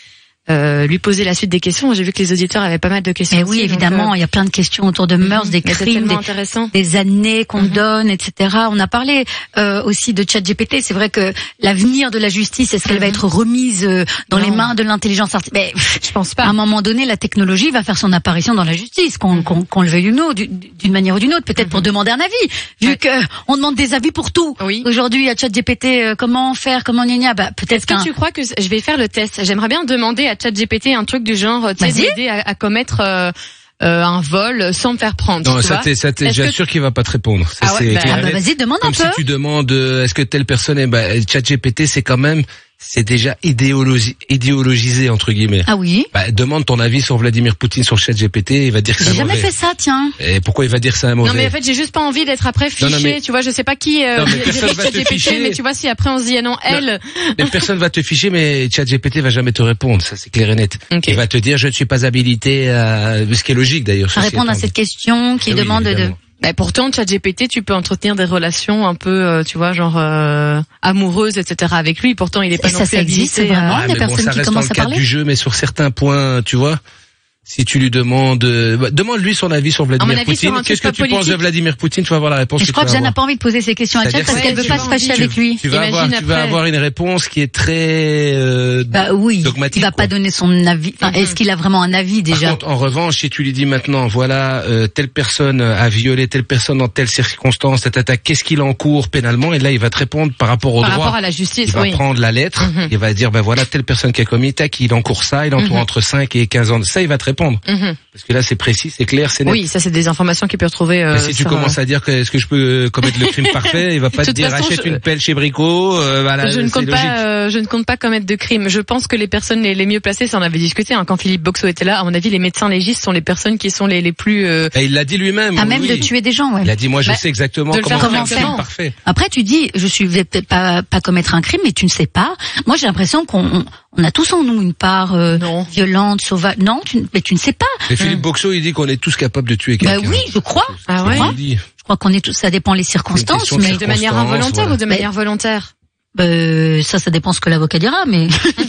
euh, lui poser la suite des questions. J'ai vu que les auditeurs avaient pas mal de questions. Et aussi, oui, évidemment, donc, il y a plein de questions autour de mœurs, des mais c'est crimes, tellement des, intéressant. des années qu'on Mhm. donne, et cetera. On a parlé euh, aussi de ChatGPT. C'est vrai que l'avenir de la justice, est-ce qu'elle va Mhm. être remise euh, dans Non. les mains de l'intelligence artificielle? Je pense À pas. un moment donné, la technologie va faire son apparition dans la justice, qu'on Mhm. qu'on qu'on le veuille ou non, du- d'une manière ou d'une autre, peut-être pour demander un avis, vu Ouais. que on demande des avis pour tout. Oui. Aujourd'hui, à ChatGPT, euh, comment faire, comment gna gna, bah peut-être Est-ce que qu'un tu crois que je vais faire le test? J'aimerais bien demander à ChatGPT un truc du genre, tu sais, Vas-y. m'aider à, à commettre euh, euh, un vol sans me faire prendre. Non, tu ça vois. t'es, ça t'es Est-ce j'assure que- qu'il va pas te répondre. Ça, Ah ouais, c'est bah, clair ah et bah net. vas-y, demande un Comme si peu. tu demandes, euh, est-ce que telle personne est, bah, ChatGPT, c'est quand même, c'est déjà idéologi- idéologisé, entre guillemets. Ah oui. Bah, demande ton avis sur Vladimir Poutine sur ChatGPT, il va dire que c'est J'ai un jamais mauvais. fait ça, tiens. Et pourquoi il va dire que c'est un mauvais? Non mais en fait j'ai juste pas envie d'être après fiché, Non, non, mais- tu vois, je sais pas qui euh, Non, mais dirige personne va te ChatGPT, ficher. mais tu vois si après on se dit ah non elle, Mais personne va te ficher, mais ChatGPT va jamais te répondre, ça c'est clair et net. Ok. Il va te dire je ne suis pas habilité à, ce qui est logique d'ailleurs. À ceci répondre à étant cette dit. question qui Eh oui, demande de... évidemment. bah, pourtant ChatGPT tu peux entretenir des relations un peu euh, tu vois genre euh, amoureuses et cetera avec lui, pourtant il est pas Et non ça, plus ça existe habilité à- vraiment? Ah, des mais bon, personnes ça qui reste dans commencent le à cadre parler du jeu, mais sur certains points, tu vois, si tu lui demandes, euh, bah, demande-lui son avis sur Vladimir avis, sur Poutine. un Qu'est-ce que truc tu pas penses de politique. Vladimir Poutine? Tu vas avoir la réponse. Et je crois que tu vas Jeanne n'a avoir. pas envie de poser ces questions à Chat C'est-à-dire parce que qu'elle veut tu pas vas se fâcher envie- avec lui. Tu vas Imagine avoir, tu vas après. avoir une réponse qui est très euh, Bah oui, dogmatique. il va quoi. pas donner son avis. Enfin, Mhm. est-ce qu'il a vraiment un avis Par déjà? contre, en revanche, si tu lui dis maintenant, voilà, euh, telle personne a violé telle personne dans telle circonstance, tata, qu'est-ce qu'il encourt pénalement? Et là, il va te répondre par rapport au par droit. rapport à la justice, Il va oui. prendre la lettre, Mhm. il va dire, ben voilà, telle personne qui a commis, tac, il encourt ça, il encourt Mhm. entre cinq et quinze ans. Ça, il va te répondre. Mhm. Parce que là, c'est précis, c'est clair, c'est net. Oui, ça c'est des informations qu'il peut retrouver. Euh, Mais si tu sur, commences à dire que est-ce que je peux euh, commettre le crime parfait, il va pas De te toute dire façon, achète je- une pelle chez Brico, euh, voilà, je ne c'est compte logique. pas, euh, je ne compte pas commettre de crime. Je pense que les personnes les, les mieux placées, ça on avait discuté hein, quand Philippe Boxo était là. À mon avis, les médecins légistes sont les personnes qui sont les les plus. Euh... Et il l'a dit lui-même. À oui, même oui. de tuer des gens, ouais. Il a dit moi je Bah, sais exactement de le comment faire faire un correctement. crime parfait. Après, tu dis, je suis vais peut-être pas pas commettre un crime, mais tu ne sais pas. Moi, j'ai l'impression qu'on on, on a tous en nous une part euh, Non. violente, sauvage. Non, tu, mais tu ne sais pas. Et Philippe Boxo, il dit qu'on est tous capables de tuer quelqu'un. Bah oui, je crois. Ah C'est ce ouais. qu'il dit. Je crois qu'on est tous. Ça dépend les circonstances, question de mais De manière circonstances, involontaire voilà. ou de manière volontaire? euh, ça, ça dépend ce que l'avocat dira. Mais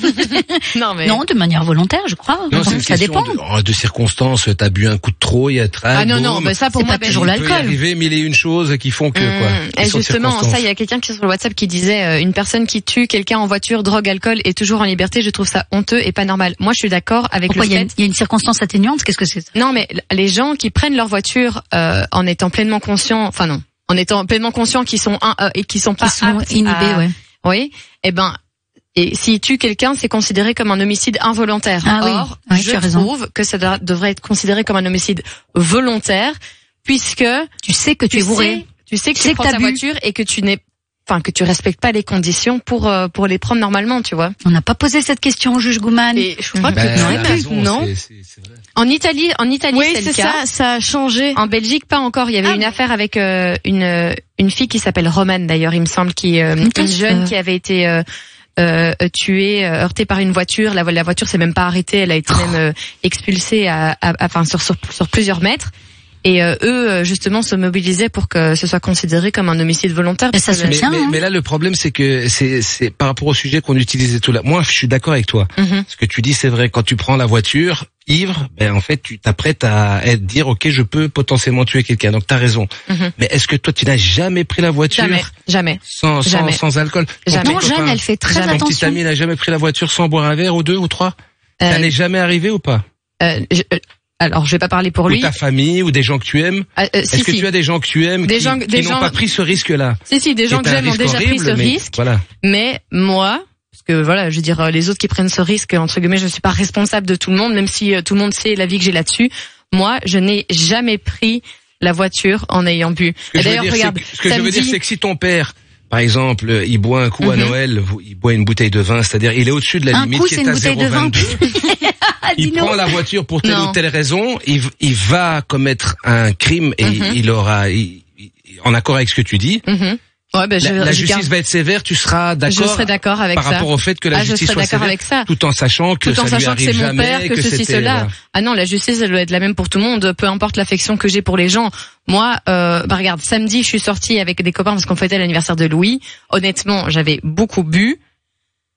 Non mais. non, de manière volontaire, je crois. Non, c'est une ça question dépend. de, oh, de circonstances. T'as bu un coup de trop, il y a très. Ah non non, bah ça pour C'est moi. pas ben, toujours il l'alcool. peut y arriver mille et une choses qui font que quoi. Mmh. Et Question de justement, circonstances. ça, il y a quelqu'un qui est sur le WhatsApp qui disait euh, une personne qui tue quelqu'un en voiture, drogue, alcool est toujours en liberté. Je trouve ça honteux et pas normal. Moi, je suis d'accord avec Pourquoi le il y, a fait. une- il y a une circonstance atténuante? Qu'est-ce que c'est ça? Non, mais les gens qui prennent leur voiture euh, en étant pleinement conscients, enfin non, en étant pleinement conscients qu'ils sont un euh, et qui sont pas Qui sont aptes inhibés, à- ouais. Oui. Eh ben. Et s'il tue quelqu'un, c'est considéré comme un homicide involontaire. Ah oui. Or, Oui, je tu as raison. trouve que ça doit- devrait être considéré comme un homicide volontaire, puisque Tu sais que tu, tu es bourré. sais, tu sais que Tu tu, sais que prends t'as ta bu. voiture et que tu n'es, enfin que tu respectes pas les conditions pour euh, pour les prendre normalement, tu vois. On n'a pas posé cette question au juge Gouman. Et je crois Ben, que elle a non, raison, non. c'est- c'est- c'est vrai. En Italie, en Italie, Oui, c'est le c'est cas. ça, ça a changé. En Belgique, pas encore. Il y avait Ah une bon. affaire avec euh, une euh, une fille qui s'appelle Romane d'ailleurs, il me semble, qui euh, Putain, une je- jeune qui avait été euh, euh, tuée, euh, heurtée par une voiture. La, la voiture s'est même pas arrêtée, elle a été même euh, expulsée à, à, à- enfin sur, sur sur plusieurs mètres. Et euh, eux, euh, justement, se mobilisaient pour que ce soit considéré comme un homicide volontaire. Et ça parce que se le- tient, mais, hein. mais là, le problème, c'est que c'est, c'est par rapport au sujet qu'on utilisait tout là. Moi, je suis d'accord avec toi. Mhm. Ce que tu dis, c'est vrai. Quand tu prends la voiture ivre, ben en fait, tu t'apprêtes à être, dire, ok, je peux potentiellement tuer quelqu'un. Donc, t'as raison. Mhm. Mais est-ce que toi, tu n'as jamais pris la voiture Jamais, jamais. sans, sans, Jamais. sans alcool? Jamais. Ton Non, copain, Jeanne, elle fait très Jamais. ton petit attention. ami n'a jamais pris la voiture sans boire un verre ou deux ou trois? Euh, Ça n'est jamais arrivé ou pas? euh, je- euh, alors, je vais pas parler pour Ou lui. ta famille ou des gens que tu aimes? Euh, euh, si, Est-ce que si. tu as des gens que tu aimes Des qui, gens- qui des n'ont gens- pas pris ce risque-là? Si, si, des gens C'est que un j'aime ont risque déjà pris horrible, ce mais risque. Voilà. Mais moi, parce que voilà, je veux dire, euh, les autres qui prennent ce risque, entre guillemets, je suis pas responsable de tout le monde, même si euh, tout le monde sait la vie que j'ai là-dessus. Moi, je n'ai jamais pris la voiture en ayant bu. Ce que Et je veux d'ailleurs, dire, regarde, c'est que- ce que je veux dire, samedi- c'est que si ton père, par exemple, il boit un coup à Mhm. Noël, il boit une bouteille de vin, c'est-à-dire il est au-dessus de la Un limite coup, qui c'est est une à bouteille de zéro vin. vingt-deux. Ah, Il dis-nous. prend la voiture pour telle Non. ou telle raison, il, il va commettre un crime et Mhm. il aura, il- il- en accord avec ce que tu dis, Mhm. Ouais, ben, je, la, la je justice garde- va être sévère, tu seras je d'accord serais d'accord avec par ça. rapport au fait que la Ah, je justice serais soit d'accord sévère, avec ça. tout en sachant que Tout en ça lui sachant que arrive c'est mon jamais, père, que, que ceci, c'était, cela. voilà. Ah non, la justice, elle doit être la même pour tout le monde, peu importe l'affection que j'ai pour les gens. Moi, euh, bah regarde, samedi, je suis sortie avec des copains parce qu'on fêtait l'anniversaire de Louis. Honnêtement, j'avais beaucoup bu.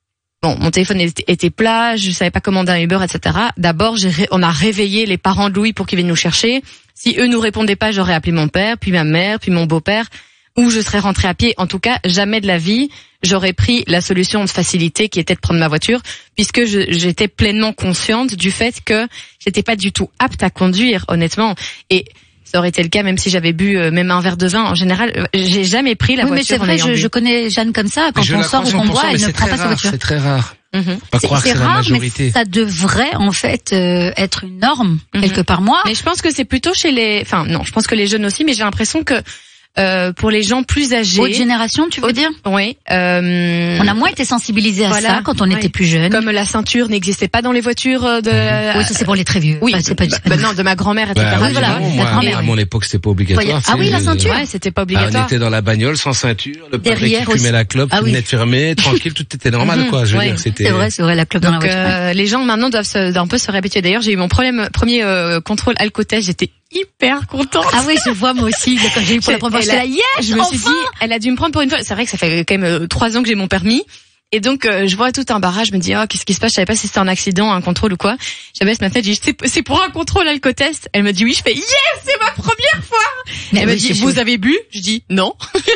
Bon, mon téléphone était, était plat, je savais pas commander un Uber, et cetera. D'abord, j'ai, ré- on a réveillé les parents de Louis pour qu'ils viennent nous chercher. Si eux nous répondaient pas, j'aurais appelé mon père, puis ma mère, puis mon beau-père, ou je serais rentrée à pied. En tout cas, jamais de la vie, j'aurais pris la solution de facilité qui était de prendre ma voiture, puisque je, j'étais pleinement consciente du fait que j'étais pas du tout apte à conduire, honnêtement. Et ça aurait été le cas même si j'avais bu euh, même un verre de vin. En général, euh, j'ai jamais pris la oui, voiture. mais c'est vrai, en ayant je, bu. je connais Jeanne comme ça. Quand Je on la sort ou crois qu'on boit, cent pour cent, elle mais ne c'est prend très pas sa rare, voiture. C'est très rare. Mhm. Pas C'est, croire que c'est c'est la rare, majorité. mais ça devrait en fait euh, être une norme Mhm. quelque part. Moi, Mais je pense que c'est plutôt chez les, enfin non, je pense que les jeunes aussi, mais j'ai l'impression que euh, pour les gens plus âgés, haute génération, tu veux dire oui, euh, On a moins été sensibilisés à voilà, ça quand on ouais. était plus jeunes. comme la ceinture n'existait pas dans les voitures euh, de. Oui, ça c'est pour les très vieux. Oui, Enfin, c'est pas. bah, bah, non, de ma grand-mère, et cetera. Bah, oui, voilà, non, la moi, grand-mère, à oui. mon époque, c'était pas obligatoire. Ouais, ah tu sais, oui, la je- ceinture. Ouais, c'était pas Ah, on obligatoire. était dans la bagnole sans ceinture, le padré Derrière qui fumait aussi. la clope, Ah oui. fenêtre fermée, tranquille, tout était normal, Mhm, quoi. Je veux ouais. dire, c'était. C'est vrai, c'est vrai, la clope dans la Donc voiture. euh, les gens maintenant doivent se, un peu se réhabituer. D'ailleurs, j'ai eu mon problème, premier euh, contrôle alcotest, j'étais hyper contente. Ah oui, je vois moi aussi. Quand j'ai eu pour la première fois, Elle j'étais a- là, yes, je me enfin. suis dit, elle a dû me prendre pour une fois. C'est vrai que ça fait quand même euh, trois ans que j'ai mon permis. Et donc, euh, je vois tout un barrage, je me dis, oh, qu'est-ce qui se passe? Je savais pas si c'était un accident, un contrôle ou quoi. J'abaisse ma tête, je dis, c'est, c'est pour un contrôle alcotest. Elle me dit oui, je fais, yes, c'est ma première fois. Mais Elle me oui, dit, c'est vous chouette. avez bu? Je dis, non.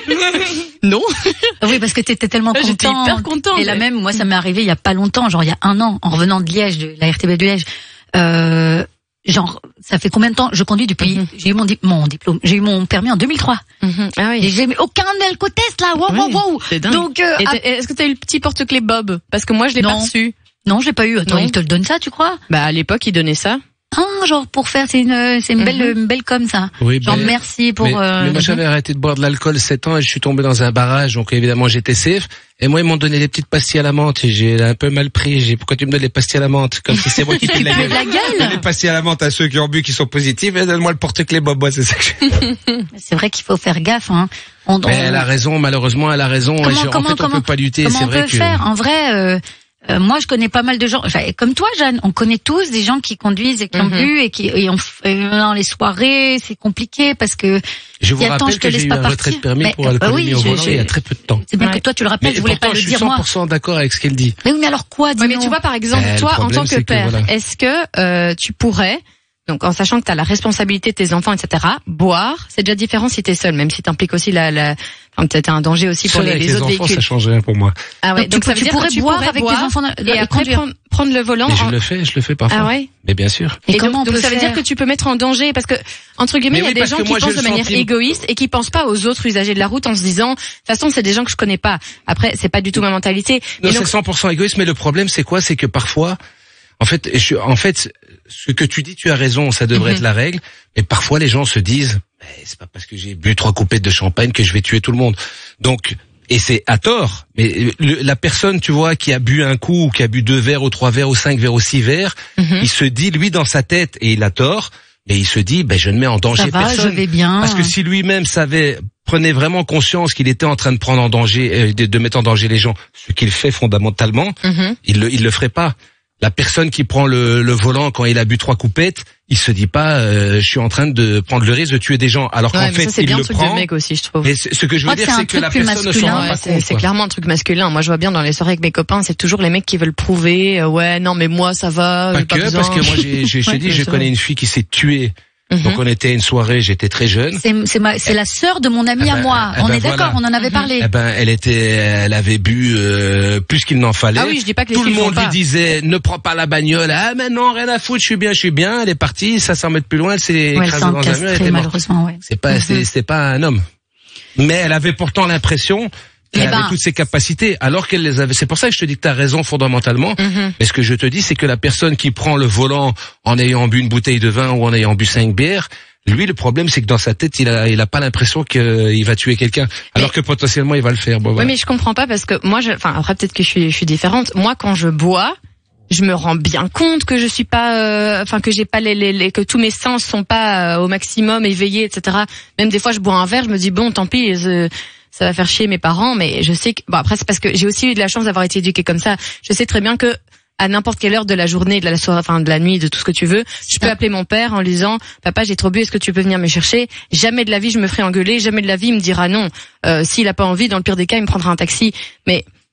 non. Oui, parce que t'étais tellement J'étais contente. hyper contente, Et là ouais. même, moi, ça m'est arrivé il y a pas longtemps, genre il y a un an, en revenant de Liège, de la R T B de Liège. Euh, genre, ça fait combien de temps? Je conduis depuis. Mhm. J'ai eu mon, di- mon diplôme. J'ai eu mon permis en deux mille trois. Mhm. Ah Et oui. j'ai mis aucun alcotest là. Wow, wow, Oui, wow. c'est dingue. Donc, euh, Et ah, t'as- est-ce que t'as eu le petit porte-clés Bob? Parce que moi, je l'ai pas Non. reçu. non, j'ai pas eu. Attends, Non. ils te le donnent ça, tu crois? Bah, à l'époque, ils donnaient ça. Ah, genre pour faire, c'est une, c'est une belle, Mhm. une belle com ça. Oui, Genre ben, merci pour. mais, euh, mais moi j'avais arrêté de boire de l'alcool sept ans et je suis tombé dans un barrage, donc évidemment j'étais safe. Et moi ils m'ont donné des petites pastilles à la menthe et j'ai un peu mal pris. J'ai pourquoi tu me donnes des pastilles à la menthe comme si c'est moi qui paye la gueule. la gueule. Donne les pastilles à la menthe à ceux qui ont bu qui sont positifs et donne-moi le porte-clés Bob. Ouais, c'est ça que je... C'est vrai qu'il faut faire gaffe. Hein. On, Mais on- elle a raison, malheureusement elle a raison. Comment, Et j'ai- comment, en fait on comment, peut pas lutter. comment C'est on vrai peut que. faire? En vrai, euh, euh, moi je connais pas mal de gens, enfin, comme toi Jeanne, on connaît tous des gens qui conduisent et qui ont Mhm. bu et qui et on, f- et dans les soirées, c'est compliqué parce que Je vous si, attends, rappelle je te que j'ai laisse eu pas un partir. retrait de permis Mais, pour euh, alcoolémie oui, au je- volant je- il y a très peu de temps. c'est bien Ouais. que toi tu le rappelles, Mais je voulais pourtant, pas le je suis dire cent moi. pour cent d'accord avec ce qu'elle dit. Mais oui, mais alors quoi, Ouais, dis-nous? mais tu vois, par exemple, Ben, le toi, en problème, tant que c'est que, père, voilà. est-ce que euh, tu pourrais, donc en sachant que tu as la responsabilité de tes enfants, et cetera, boire, c'est déjà différent si t'es seul, même si t'impliques aussi la, la enfin, peut-être un danger aussi pour Seul les, avec les les autres enfants, véhicules. ça change rien pour moi. Ah ouais, Donc, donc, tu, ça peux- veut tu dire pourrais que tu boire pourrais avec boire tes enfants et après conduire. prendre, prendre le volant. Mais je en- le fais, je le fais parfois. Ah ouais. Mais bien sûr. Et Et, comment donc, on donc peut ça veut faire dire que tu peux mettre en danger parce que entre guillemets Mais il y a oui, des parce gens que qui moi, pensent j'ai de le manière sentiment- égoïste et qui pensent pas aux autres usagers de la route en se disant de toute façon c'est des gens que je connais pas. Après c'est pas du tout ma mentalité. Non, Et c'est donc, cent pour cent égoïste, mais le problème, c'est quoi? C'est que parfois, en fait, je, en fait, ce que tu dis, tu as raison, ça devrait Mhm. être la règle, mais parfois les gens se disent, mais c'est pas parce que j'ai bu trois coupettes de champagne que je vais tuer tout le monde. Donc, et c'est à tort, mais le- la personne, tu vois, qui a bu un coup, ou qui a bu deux verres, ou trois verres, ou cinq verres, ou six verres, Mhm. il se dit, lui, dans sa tête, et il a tort, mais il se dit, ben, je ne mets en danger Ça va, je personne. vais bien. Parce que si lui-même savait, prenait vraiment conscience qu'il était en train de prendre en danger, euh, de, de mettre en danger les gens, ce qu'il fait fondamentalement, Mhm. il le, il le ferait pas. La personne qui prend le, le volant quand il a bu trois coupettes, il se dit pas, euh, je suis en train de prendre le risque de tuer des gens. Alors ouais, qu'en mais fait, ça c'est il bien le le truc prend. de mec aussi je trouve. Mais c'est- ce que je Je veux crois dire, que c'est c'est un que truc la plus personne ne s'en masculin. rend Ouais, pas c'est compte. c'est quoi. clairement un truc masculin. Moi, je vois bien dans les soirées avec mes copains, c'est toujours les mecs qui veulent prouver. euh, ouais, non, mais moi, ça va. Pas j'ai pas que, besoin. parce que moi, j'ai, j'ai, je te Ouais, dis, je c'est connais vrai. une fille qui s'est tuée. Mhm. Donc on était à une soirée, j'étais très jeune. C'est c'est ma c'est la sœur de mon ami Eh à ben, moi. eh On ben est d'accord, voilà. on en avait parlé. Eh ben, elle était, elle avait bu euh, plus qu'il n'en fallait. Ah oui, je dis pas que les Tout le filles font monde lui pas. disait, ne prends pas la bagnole. Ah mais non, rien à foutre, je suis bien, je suis bien. Elle est partie, ça cent mètres plus loin, elle s'est Ouais, elle écrasée s'est dans un mur, elle encastrée, était morte. malheureusement, ouais. C'est pas, c'est, c'est pas un homme. Mais elle avait pourtant l'impression qu'elle Eh avait ben. toutes ses capacités, alors qu'elle les avait. C'est pour ça que je te dis que tu as raison fondamentalement. Mhm. Mais ce que je te dis, c'est que la personne qui prend le volant en ayant bu une bouteille de vin ou en ayant bu cinq bières, lui, le problème, c'est que dans sa tête, il a, il a pas l'impression qu'il va tuer quelqu'un, alors que potentiellement, il va le faire. Bon, Oui, voilà. mais je comprends pas parce que moi, je, enfin après peut-être que je suis, je suis différente. Moi, quand je bois, je me rends bien compte que je suis pas, euh, enfin que j'ai pas les, les, les- que tous mes sens sont pas euh, au maximum éveillés, et cetera. Même des fois, je bois un verre, je me dis bon, tant pis. je- ça va faire chier mes parents, mais je sais que bon après c'est parce que j'ai aussi eu de la chance d'avoir été éduquée comme ça. Je sais très bien que à n'importe quelle heure de la journée, de la soirée, enfin de la nuit, de tout ce que tu veux, je peux appeler mon père en lui disant papa j'ai trop bu, est-ce que tu peux venir me chercher? Jamais de la vie je me ferai engueuler, jamais de la vie il me dira non. Euh, s'il a pas envie, dans le pire des cas, il me prendra un taxi. Mais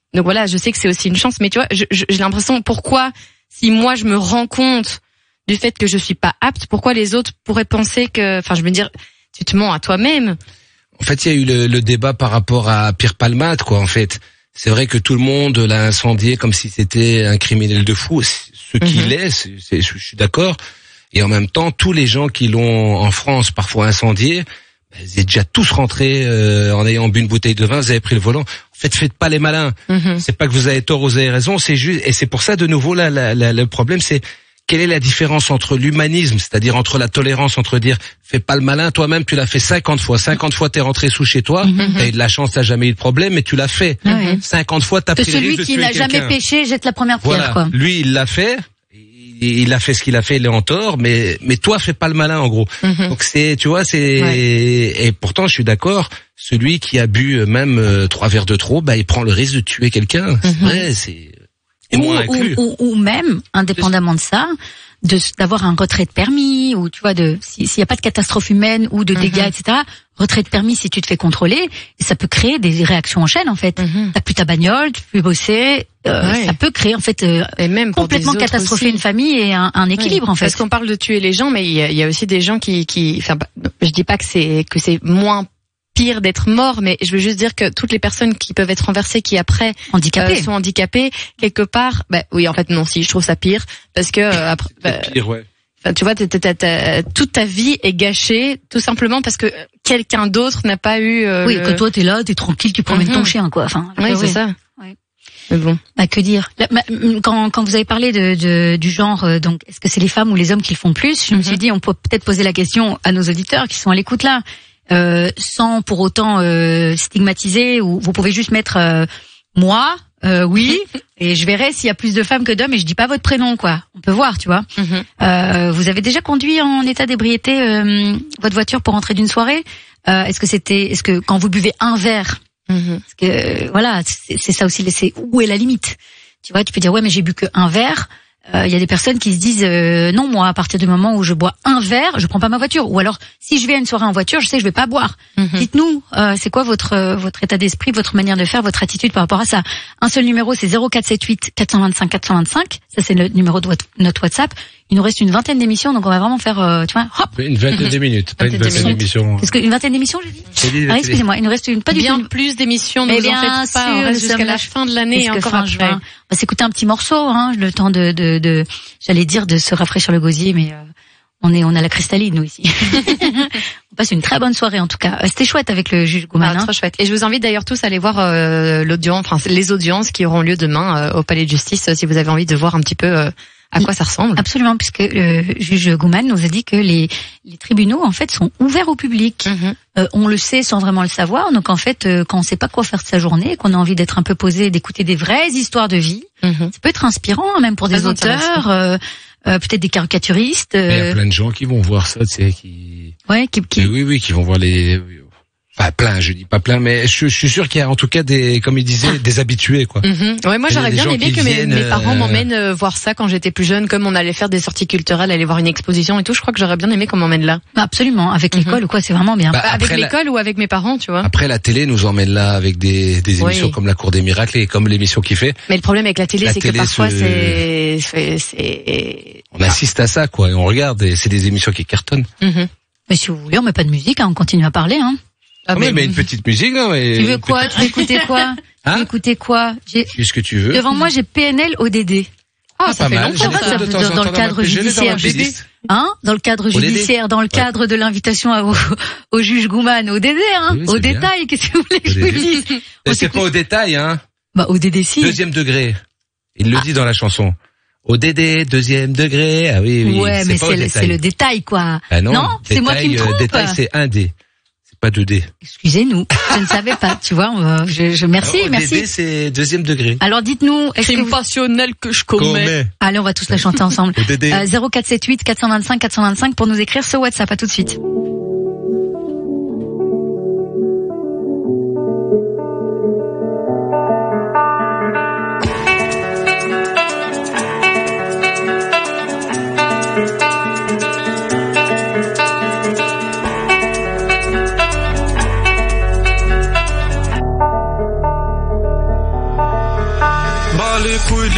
Donc voilà, je sais que c'est aussi une chance, mais tu vois, je, je, j'ai l'impression, pourquoi, si moi je me rends compte du fait que je suis pas apte, pourquoi les autres pourraient penser que, enfin, je veux dire, tu te mens à toi-même. En fait, il y a eu le, le débat par rapport à Pierre Palmade, quoi, en fait. C'est vrai que tout le monde l'a incendié comme si c'était un criminel de fou. Ce qu'il mm-hmm. est, c'est, c'est, je suis d'accord. Et en même temps, tous les gens qui l'ont en France parfois incendié, ils étaient déjà tous rentrés euh, en ayant bu une bouteille de vin, vous avez pris le volant. En fait, faites pas les malins. Mm-hmm. C'est pas que vous avez tort ou vous avez raison, c'est juste, et c'est pour ça de nouveau là, la, la, le problème, c'est quelle est la différence entre l'humanisme, c'est-à-dire entre la tolérance, entre dire fais pas le malin, toi-même tu l'as fait cinquante fois, cinquante fois t'es rentré sous chez toi, mm-hmm. t'as eu de la chance, t'as jamais eu de problème, mais tu l'as fait. Mm-hmm. cinquante fois t'as que pris le risque de tuer quelqu'un. Celui qui n'a jamais péché jette la première pierre, voilà. quoi. Lui, il l'a fait. Il a fait ce qu'il a fait, il est en tort, mais mais toi fais pas le malin en gros. Mm-hmm. Donc c'est, tu vois, c'est ouais. et pourtant je suis d'accord. Celui qui a bu même euh, trois verres de trop, bah il prend le risque de tuer quelqu'un. Mm-hmm. C'est vrai, c'est et ou, moins inclus. Ou, ou, ou même, indépendamment de ça, de d'avoir un retrait de permis ou tu vois de s'il si y a pas de catastrophe humaine ou de dégâts, mm-hmm. et cetera. Retrait de permis si tu te fais contrôler, et ça peut créer des réactions en chaîne en fait. Mm-hmm. T'as plus ta bagnole, tu peux plus bosser, euh, ouais. ça peut créer en fait euh, et même complètement catastropher aussi. Une famille et un, un équilibre ouais. en fait. Parce qu'on parle de tuer les gens, mais il y a, il y a aussi des gens qui, qui, enfin, je dis pas que c'est que c'est moins pire d'être mort, mais je veux juste dire que toutes les personnes qui peuvent être renversées, qui après handicapées. Euh, sont handicapées, quelque part, bah oui, en fait non, si je trouve ça pire, parce que euh, après, bah, pire, ouais. Enfin, tu vois, t'as, t'as, t'as, toute ta vie est gâchée, tout simplement parce que quelqu'un d'autre n'a pas eu. Euh, oui, le... que toi t'es là, t'es tranquille, tu promènes mm-hmm. ton chien, quoi. Enfin, oui, c'est oui. ça. Ouais. Mais bon. Bah, que dire. Là, quand, quand vous avez parlé de, de du genre, euh, donc, est-ce que c'est les femmes ou les hommes qui le font plus? Je mm-hmm. me suis dit, on peut peut-être poser la question à nos auditeurs qui sont à l'écoute là, euh, sans pour autant euh, stigmatiser. Ou vous pouvez juste mettre euh, moi. Euh, oui, et je verrai s'il y a plus de femmes que d'hommes, et je dis pas votre prénom, quoi. On peut voir, tu vois. Mm-hmm. Euh, vous avez déjà conduit en état d'ébriété euh, votre voiture pour rentrer d'une soirée? euh, Est-ce que c'était, est-ce que quand vous buvez un verre, mm-hmm. parce que euh, voilà, c'est, c'est ça aussi. C'est où est la limite? Tu vois, tu peux dire ouais, mais j'ai bu que un verre. Il euh, y a des personnes qui se disent euh, non, moi à partir du moment où je bois un verre, je prends pas ma voiture. Ou alors si je vais à une soirée en voiture, je sais que je vais pas boire. Mm-hmm. Dites-nous, euh, c'est quoi votre euh, votre état d'esprit, votre manière de faire, votre attitude par rapport à ça. Un seul numéro, c'est zéro quatre sept huit quatre cent vingt-cinq quatre cent vingt-cinq. Ça c'est le numéro de notre WhatsApp. Il nous reste une vingtaine d'émissions, donc on va vraiment faire, euh, tu vois, hop. Une vingtaine de minutes, pas une vingtaine d'émissions. Est-ce qu'une vingtaine d'émissions, j'ai dit? J'ai dit ah, excusez-moi, il nous reste une, pas du bien tout. plus d'émissions, mais nous bien en faites pas, sûr, on reste jusqu'à la fin de l'année et encore après. Juin. On va s'écouter un petit morceau, hein, le temps de, de, de, j'allais dire de se rafraîchir le gosier, mais euh, on est, on a la cristalline nous ici. On passe une très bonne soirée en tout cas. C'était chouette avec le juge Gouman. Ah, trop chouette. Et je vous invite d'ailleurs tous à aller voir euh, l'audience, enfin les audiences qui auront lieu demain euh, au Palais de Justice, si vous avez envie de voir un petit peu. Euh, À quoi ça ressemble? Absolument, puisque le juge Gouman nous a dit que les, les tribunaux en fait sont ouverts au public. Mm-hmm. Euh, on le sait sans vraiment le savoir. Donc en fait, euh, quand on sait pas quoi faire de sa journée, qu'on a envie d'être un peu posé, d'écouter des vraies histoires de vie, mm-hmm. ça peut être inspirant même pour des ah, auteurs, euh, euh, peut-être des caricaturistes. Euh... Il y a plein de gens qui vont voir ça, tu sais, qui. Ouais, qui. qui... Oui, oui, qui vont voir les. Enfin, plein, je dis pas plein, mais je, je suis sûr qu'il y a en tout cas des, comme il disait, des habitués, quoi. Mm-hmm. Ouais, moi j'aurais bien aimé que mes, mes parents euh... m'emmènent euh, voir ça quand j'étais plus jeune, comme on allait faire des sorties culturelles, aller voir une exposition et tout. Je crois que j'aurais bien aimé qu'on m'emmène là. Absolument, avec mm-hmm. l'école ou quoi, c'est vraiment bien. Bah, avec l'école la... ou avec mes parents, tu vois. Après la télé nous emmène là avec des, des émissions oui. comme La Cour des Miracles et comme l'émission qu'il fait. Mais le problème avec la télé, la c'est télé que parfois se... c'est, c'est, c'est, on assiste à ça, quoi, et on regarde, et c'est des émissions qui cartonnent. Mm-hmm. Mais si vous voulez, on met pas de musique, hein, on continue à parler, hein. Ah mais, mais une petite musique, hein, mais... Tu veux quoi? Tu veux écouter quoi? Hein? Tu veux écouter quoi? J'ai... ce que tu veux. Devant moi, j'ai P N L O D D. Ah, ah ça fait longtemps. Ça va, ça, dans, dans le cadre judiciaire. Hein? Dans le cadre judiciaire, dans le cadre ouais. de l'invitation au, au juge Gouman, au D D, hein? Oui, au détail, qu'est-ce que vous voulez que je vous dise? Mais c'est pas au détail, hein? Bah, au D D, si. Deuxième degré. Il le ah. dit dans la chanson. Au D D, deuxième degré. Ah oui, oui. Ouais, c'est mais c'est le, c'est le détail, quoi. Ah non. Non? C'est moi qui me trompe. Détail, c'est un D. Pas deux D. Excusez-nous, je ne savais pas. Tu vois, on, je, je merci, Alors, merci. D D, c'est deuxième degré. Alors dites-nous, est-ce crime que vous... passionnel que je commets. Allez, on va tous la chanter ensemble. euh, zéro quatre sept huit quatre cent vingt-cinq quatre cent vingt-cinq pour nous écrire sur WhatsApp. À tout de suite.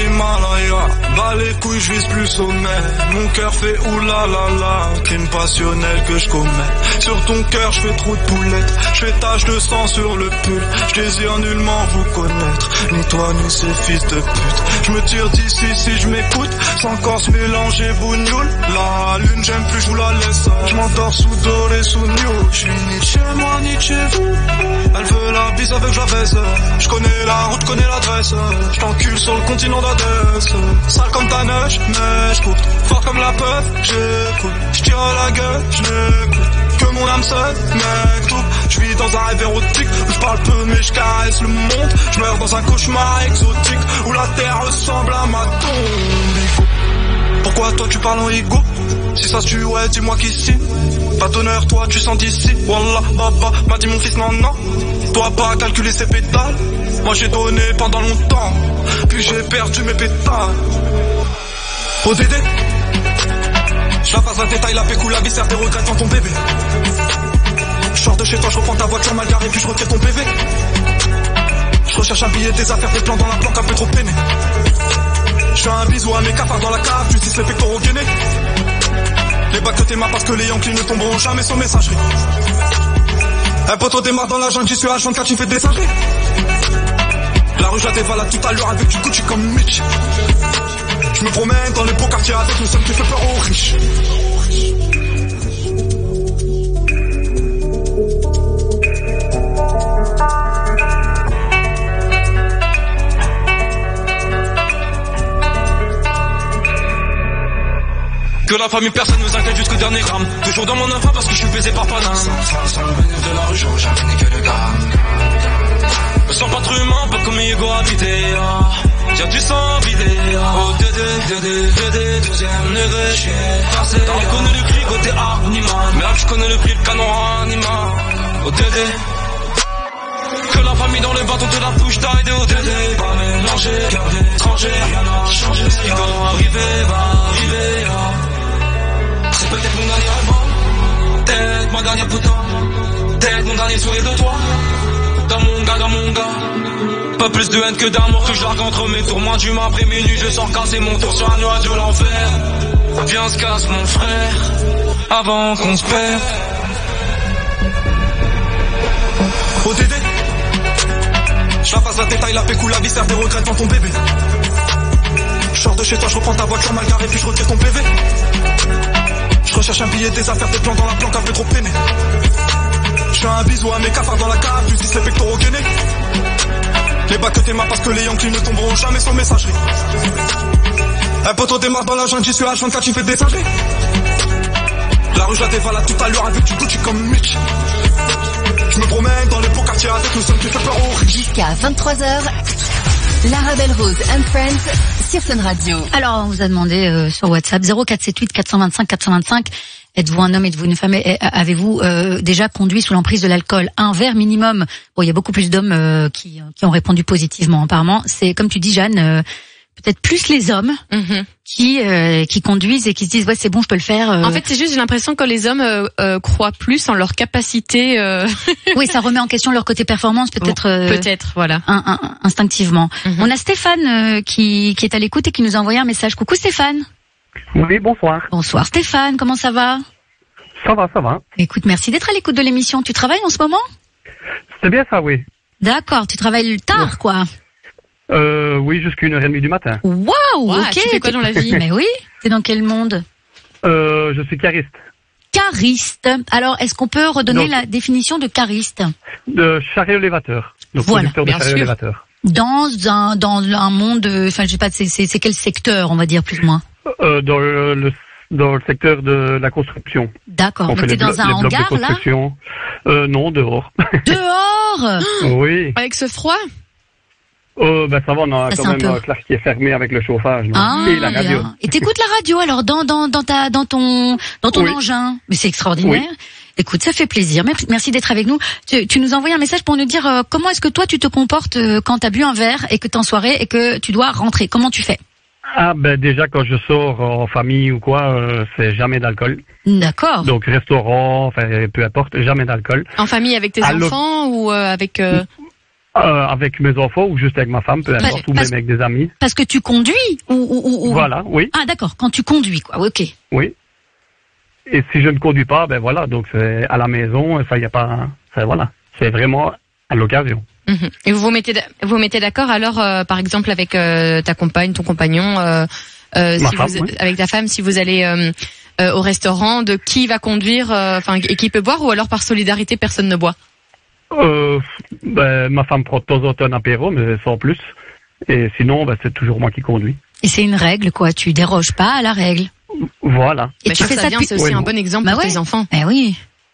l'Himalaya. Bah les couilles, je vise plus sommet. Mon cœur fait oulala, crime passionnel que je commets. Sur ton cœur, je fais trop de poulettes. Je fais tache de sang sur le pull. Je désire nullement vous connaître, ni toi ni ces fils de pute. Je me tire d'ici si je m'écoute, sans corps se mélanger bougnoule. La lune, j'aime plus, je vous la laisse. Je m'endors sous doré, sous new. Je suis ni chez moi, ni chez vous. Elle veut la bise avec je la baisse. Je connais la route, connais l'adresse. Je t'encule sur le continent d'Adès. Sale comme ta neige, mais je cours fort comme la peur, j'écoute. Je tire à la gueule, je n'écoute que mon âme seule, mec tout. Je vis dans un rêve érotique où je parle peu mais je caresse le monde. Je meurs dans un cauchemar exotique où la terre ressemble à ma tombe. Pourquoi toi tu parles en ego? Si ça se tue, ouais, dis-moi qui signe. Pas d'honneur, toi tu sens d'ici. Wallah, baba, m'a dit mon fils, non, non. Toi pas calculer ses pétales. Moi j'ai donné pendant longtemps, puis j'ai perdu mes pétales. O D D, je la passe la détail, la pécou, la vie sert des regrets dans ton bébé. Je sors de chez toi, je reprends ta voiture mal garée, puis je retire ton P V. Je recherche un billet, des affaires, des plans dans la planque, un peu trop peiné. Je fais un bisou à mes cafards dans la cave, justice les pectoraux gainés. Les bacs de tes mains parce que les Yankees ne tomberont jamais sur messagerie. Un poteau démarre dans la jungle, j'y suis à vingt-quatre, tu fais des singeries. La rue j'attends là tout à l'heure avec du Gucci comme Mitch. Je me promène dans les beaux quartiers avec le seul qui fait peur aux riches. Que la famille personne nous inquiète jusqu'au dernier gramme. Toujours dans mon enfant parce que je suis baisé par Paname. Sans fin, sans le bénéfice de la rue, j'aurais jamais né que le gramme. Me sens pas trop humain, pas comme Hugo habité. Y'a du sang vidé. Oh Dédé, Dédé, Dédé, deuxième degré, j'suis effacé. T'en connais le cri côté animal, mais là je connais le prix le canon animal. Oh Dédé, que la famille dans le bâton de la bouche t'as aidé. Oh Dédé, pas mélanger, garder étranger, rien n'a changé. Ce qui doit arriver va arriver. C'est peut-être mon dernier album, peut-être mon dernier bouton, peut-être mon dernier sourire de toi. Dans mon gars, dans mon gars. Pas plus de haine que d'amour que je largue entre mes tours. Moins d'humain après minuit, je sors casser mon tour sur un nuage de l'enfer. Viens se casse mon frère, avant qu'on se perde. O D D, je la passe la détail, la pécou, la vie sert des regrets dans ton bébé. Je sors de chez toi, je reprends ta voiture mal garée, puis je retire ton P V. Je recherche un billet, des affaires, des plans dans la planque, un peu trop peiné. Je fais un bisou à mes cafards dans la cave, justice les pectoraux gainés. Les bacs que tes mains parce que les Yankees ne tomberont jamais sur messagerie. Un poteau démarre dans la jungle, j'y suis à vingt-quatre, tu fais des singeries. La rue j'attends là tout à l'heure avec du Gucci comme Mitch. Je me promène dans les beaux quartiers avec le seul qui fait peur aux riches. Jusqu'à vingt-trois heures, La Rebelle Rose and Friends sur Fun Radio. Alors, on vous a demandé euh, sur WhatsApp zéro quatre sept huit quatre cent vingt-cinq quatre cent vingt-cinq. Êtes-vous un homme, êtes-vous une femme? Et avez-vous euh, déjà conduit sous l'emprise de l'alcool? Un verre minimum. Bon, il y a beaucoup plus d'hommes euh, qui, qui ont répondu positivement. Apparemment, c'est comme tu dis, Jeanne, euh, peut-être plus les hommes mm-hmm. qui euh, qui conduisent et qui se disent ouais, c'est bon, je peux le faire. Euh... En fait, c'est juste j'ai l'impression que les hommes euh, euh, croient plus en leur capacité. Euh... oui, ça remet en question leur côté performance, peut-être. Euh, peut-être, voilà. Un, un, instinctivement. Mm-hmm. On a Stéphane euh, qui qui est à l'écoute et qui nous a envoyé un message. Coucou Stéphane. Oui, bonsoir. Bonsoir Stéphane, comment ça va? Ça va, ça va. Écoute, merci d'être à l'écoute de l'émission. Tu travailles en ce moment? C'est bien ça, oui. D'accord, tu travailles tard, ouais. quoi. Euh, oui, jusqu'à une heure trente du matin. Waouh, wow, ok. Tu fais quoi dans la vie? Mais oui, t'es dans quel monde? Euh, je suis cariste. Cariste. Alors, est-ce qu'on peut redonner Donc, la définition de cariste? De chariot-élévateur. Donc, voilà, producteur de chariot-élévateur. Dans un, dans un monde, enfin, je sais pas, c'est, c'est, c'est quel secteur, on va dire, plus ou moins? Euh, dans le, le dans le secteur de la construction. D'accord. Donc t'es dans un hangar là? euh, Non, dehors. Dehors? Oui. Avec ce froid? Oh, ben ça va, on a ça, quand même un classe qui est fermé avec le chauffage. Non ah, et la radio. Bien. Et t'écoutes la radio alors dans dans dans ta dans ton dans ton oui. engin. Mais c'est extraordinaire. Oui. Écoute, ça fait plaisir. Merci d'être avec nous. Tu, tu nous envoies un message pour nous dire euh, comment est-ce que toi tu te comportes euh, quand t'as bu un verre et que t'es en soirée et que tu dois rentrer. Comment tu fais? Ah ben déjà quand je sors en famille ou quoi, euh, c'est jamais d'alcool. D'accord. Donc restaurant, enfin peu importe, jamais d'alcool. En famille avec tes à enfants ou euh, avec euh... Euh, avec mes enfants ou juste avec ma femme, peu importe, ou même avec des amis. Parce que tu conduis ou, ou, ou... Voilà, oui. Ah d'accord, quand tu conduis, quoi. Ok. Oui. Et si je ne conduis pas, ben voilà, donc c'est à la maison, ça y a pas, ça, voilà, c'est vraiment à l'occasion. Mm-hmm. Et vous vous mettez, vous mettez d'accord alors, euh, par exemple avec euh, ta compagne, ton compagnon, euh, euh, si femme, vous, oui. avec ta femme, si vous allez euh, euh, au restaurant, de qui va conduire, enfin euh, et qui peut boire, ou alors par solidarité personne ne boit. Euh, ben, ma femme prend de temps en temps un apéro, mais sans plus. Et sinon, ben, c'est toujours moi qui conduis. Et c'est une règle, quoi. Tu déroges pas à la règle. Voilà. Et bah, tu fais ça, ça depuis... c'est aussi oui, un bon exemple bah pour ouais. tes enfants. Ben oui.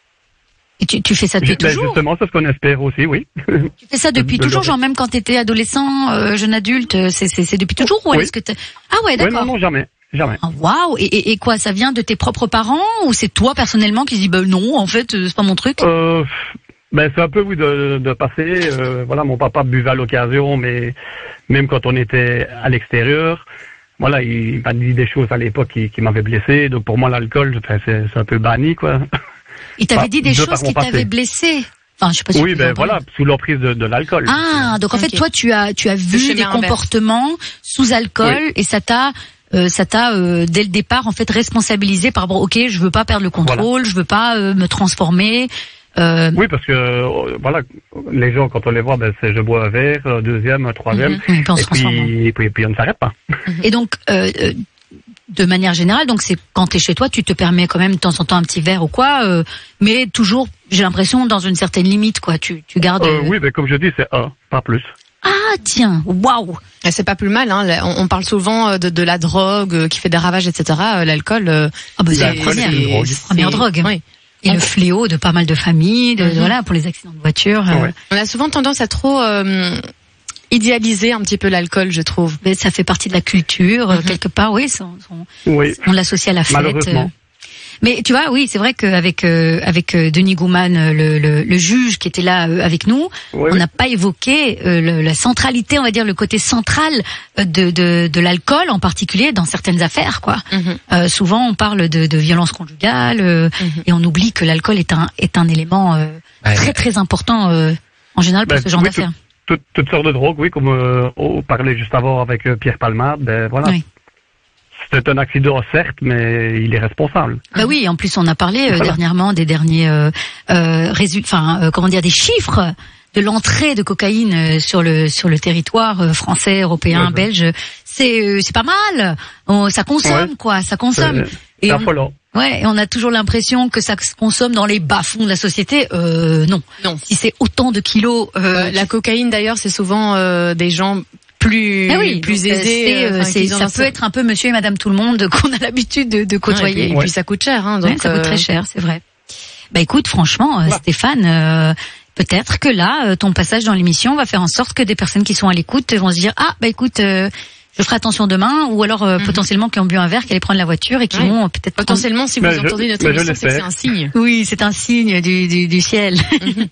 Et tu, tu fais ça depuis ben, toujours. Justement, c'est ce qu'on espère aussi, oui. Tu fais ça depuis toujours, genre même quand t'étais adolescent, euh, jeune adulte, c'est, c'est, c'est depuis toujours ou oui. est-ce que t'es... Ah ouais, d'accord. Oui, non, non, jamais. Jamais. Waouh. Wow. Et, et, et quoi, ça vient de tes propres parents ou c'est toi personnellement qui dis, ben non, en fait, c'est pas mon truc? Euh... Ben c'est un peu oui de, de passer. Euh, voilà, mon papa buvait à l'occasion, mais même quand on était à l'extérieur, voilà, il m'a dit des choses à l'époque qui, qui m'avaient blessé. Donc pour moi, l'alcool, c'est, c'est un peu banni, quoi. Il t'avait dit des de choses qui t'avaient blessé. Enfin, je sais pas si oui, ben voilà, sous l'emprise de, de l'alcool. Ah, donc en okay. fait, toi, tu as tu as vu des comportements sous alcool oui. et ça t'a euh, ça t'a euh, dès le départ en fait responsabilisé par rapport. Ok, je veux pas perdre le contrôle, voilà. je veux pas euh, me transformer. Euh... Oui, parce que euh, voilà, les gens quand on les voit, ben c'est je bois un verre, un deuxième, un troisième, mmh, et, puis, et, puis, et puis on ne s'arrête pas. Et donc, euh, de manière générale, donc c'est quand t'es chez toi, tu te permets quand même de temps en temps un petit verre ou quoi, euh, mais toujours, j'ai l'impression dans une certaine limite, quoi. Tu, tu gardes. Euh, oui, mais comme je dis, c'est un, pas plus. Ah tiens, waouh. C'est pas plus mal, hein. On, on parle souvent de, de la drogue qui fait des ravages, et cetera. L'alcool, euh, ah bah c'est la première, c'est la première drogue. Oui. Et le fléau de pas mal de familles, de, mm-hmm. voilà, pour les accidents de voiture. Ouais. On a souvent tendance à trop euh, idéaliser un petit peu l'alcool, je trouve. Mais ça fait partie de la culture, mm-hmm. quelque part, oui, son, son, oui. on l'associe à la fête. Malheureusement. Mais tu vois, oui, c'est vrai qu'avec euh, avec euh, Denis Gouman, le, le, le juge qui était là euh, avec nous, oui, on n'a oui. pas évoqué euh, le, la centralité, on va dire le côté central de de, de l'alcool, en particulier dans certaines affaires, quoi. Mm-hmm. Euh, souvent, on parle de, de violence conjugale euh, mm-hmm. et on oublie que l'alcool est un est un élément euh, ouais, très très important euh, en général pour ben, ce genre oui, d'affaires. Tout, tout, toutes sortes de drogues, oui, comme euh, on parlait juste avant avec euh, Pierre Palmade, ben voilà. Oui. C'est un accident, certes, mais il est responsable. Bah oui, en plus on a parlé euh, voilà. dernièrement des derniers euh, euh, résultats, enfin euh, comment dire, des chiffres de l'entrée de cocaïne euh, sur le sur le territoire euh, français, européen, ouais, belge. C'est euh, c'est pas mal. On, ça consomme ouais. quoi, ça consomme. C'est affolant. Ouais, et on a toujours l'impression que ça se consomme dans les bas-fonds de la société. Euh, non. Non. Si c'est autant de kilos, euh, la cocaïne d'ailleurs, c'est souvent euh, des gens plus ah oui, plus aisés, c'est, euh, c'est, ça peut être un peu monsieur et madame tout le monde qu'on a l'habitude de, de côtoyer. Ouais, et, puis, ouais. et puis ça coûte cher, hein, donc ouais, ça coûte euh... très cher, c'est vrai. Bah écoute, franchement, voilà. Stéphane, euh, peut-être que là, ton passage dans l'émission va faire en sorte que des personnes qui sont à l'écoute vont se dire ah bah écoute, euh, je ferai attention demain, ou alors euh, mm-hmm. potentiellement qui ont bu un verre, qui allaient prendre la voiture et qui ouais. vont peut-être potentiellement prendre... si vous mais entendez je, notre émission, c'est que c'est un signe. Oui, c'est un signe du du, du ciel. Mm-hmm.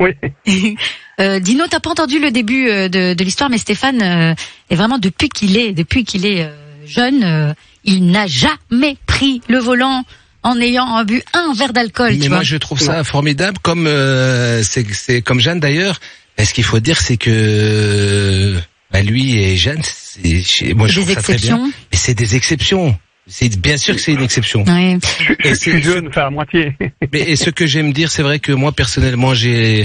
Oui. Euh, Dino, t'as pas entendu le début euh, de, de l'histoire, mais Stéphane euh, est vraiment depuis qu'il est, depuis qu'il est euh, jeune, euh, il n'a jamais pris le volant en ayant bu un verre d'alcool. Mais tu moi, vois. je trouve ça formidable, comme euh, c'est, c'est comme Jeanne d'ailleurs. Et ce qu'il faut dire, c'est que bah, lui et Jeanne, c'est, moi je des trouve ça très bien. Mais c'est des exceptions. C'est bien sûr que c'est une exception. Oui. Et c'est je jeune, faire à moitié. Mais et ce que j'aime dire, c'est vrai que moi personnellement, j'ai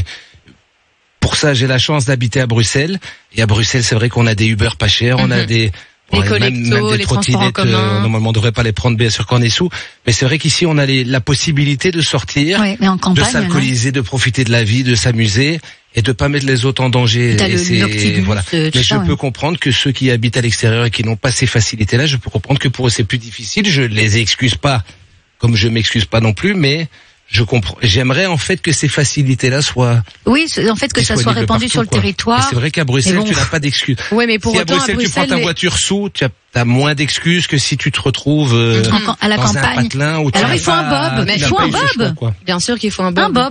pour ça, j'ai la chance d'habiter à Bruxelles. Et à Bruxelles, c'est vrai qu'on a des Uber pas chers, on mm-hmm. a des les bon, collectos, même, même des les transports en commun. Euh, normalement, on devrait pas les prendre bien sûr quand on est sous. Mais c'est vrai qu'ici, on a les, la possibilité de sortir, ouais, mais en campagne, de s'alcooliser, non de profiter de la vie, de s'amuser et de pas mettre les autres en danger. T'as et le c'est, noctibus, voilà. Mais je ça, peux ouais. comprendre que ceux qui habitent à l'extérieur et qui n'ont pas ces facilités-là, je peux comprendre que pour eux c'est plus difficile. Je les excuse pas, comme je m'excuse pas non plus, mais je comprends. J'aimerais en fait que ces facilités-là soient. Oui, en fait que ça soit répandu partout, sur le quoi. territoire. Et c'est vrai qu'à Bruxelles, bon. tu n'as pas d'excuses. Ouais, mais pour si autant, à Bruxelles, à Bruxelles tu prends ta les... voiture sous, tu as, as moins d'excuses que si tu te retrouves euh, en, à la dans campagne. un patelin où tu Alors il faut pas, un bob, mais il faut un bob. Bien sûr qu'il faut un bob. Un bob.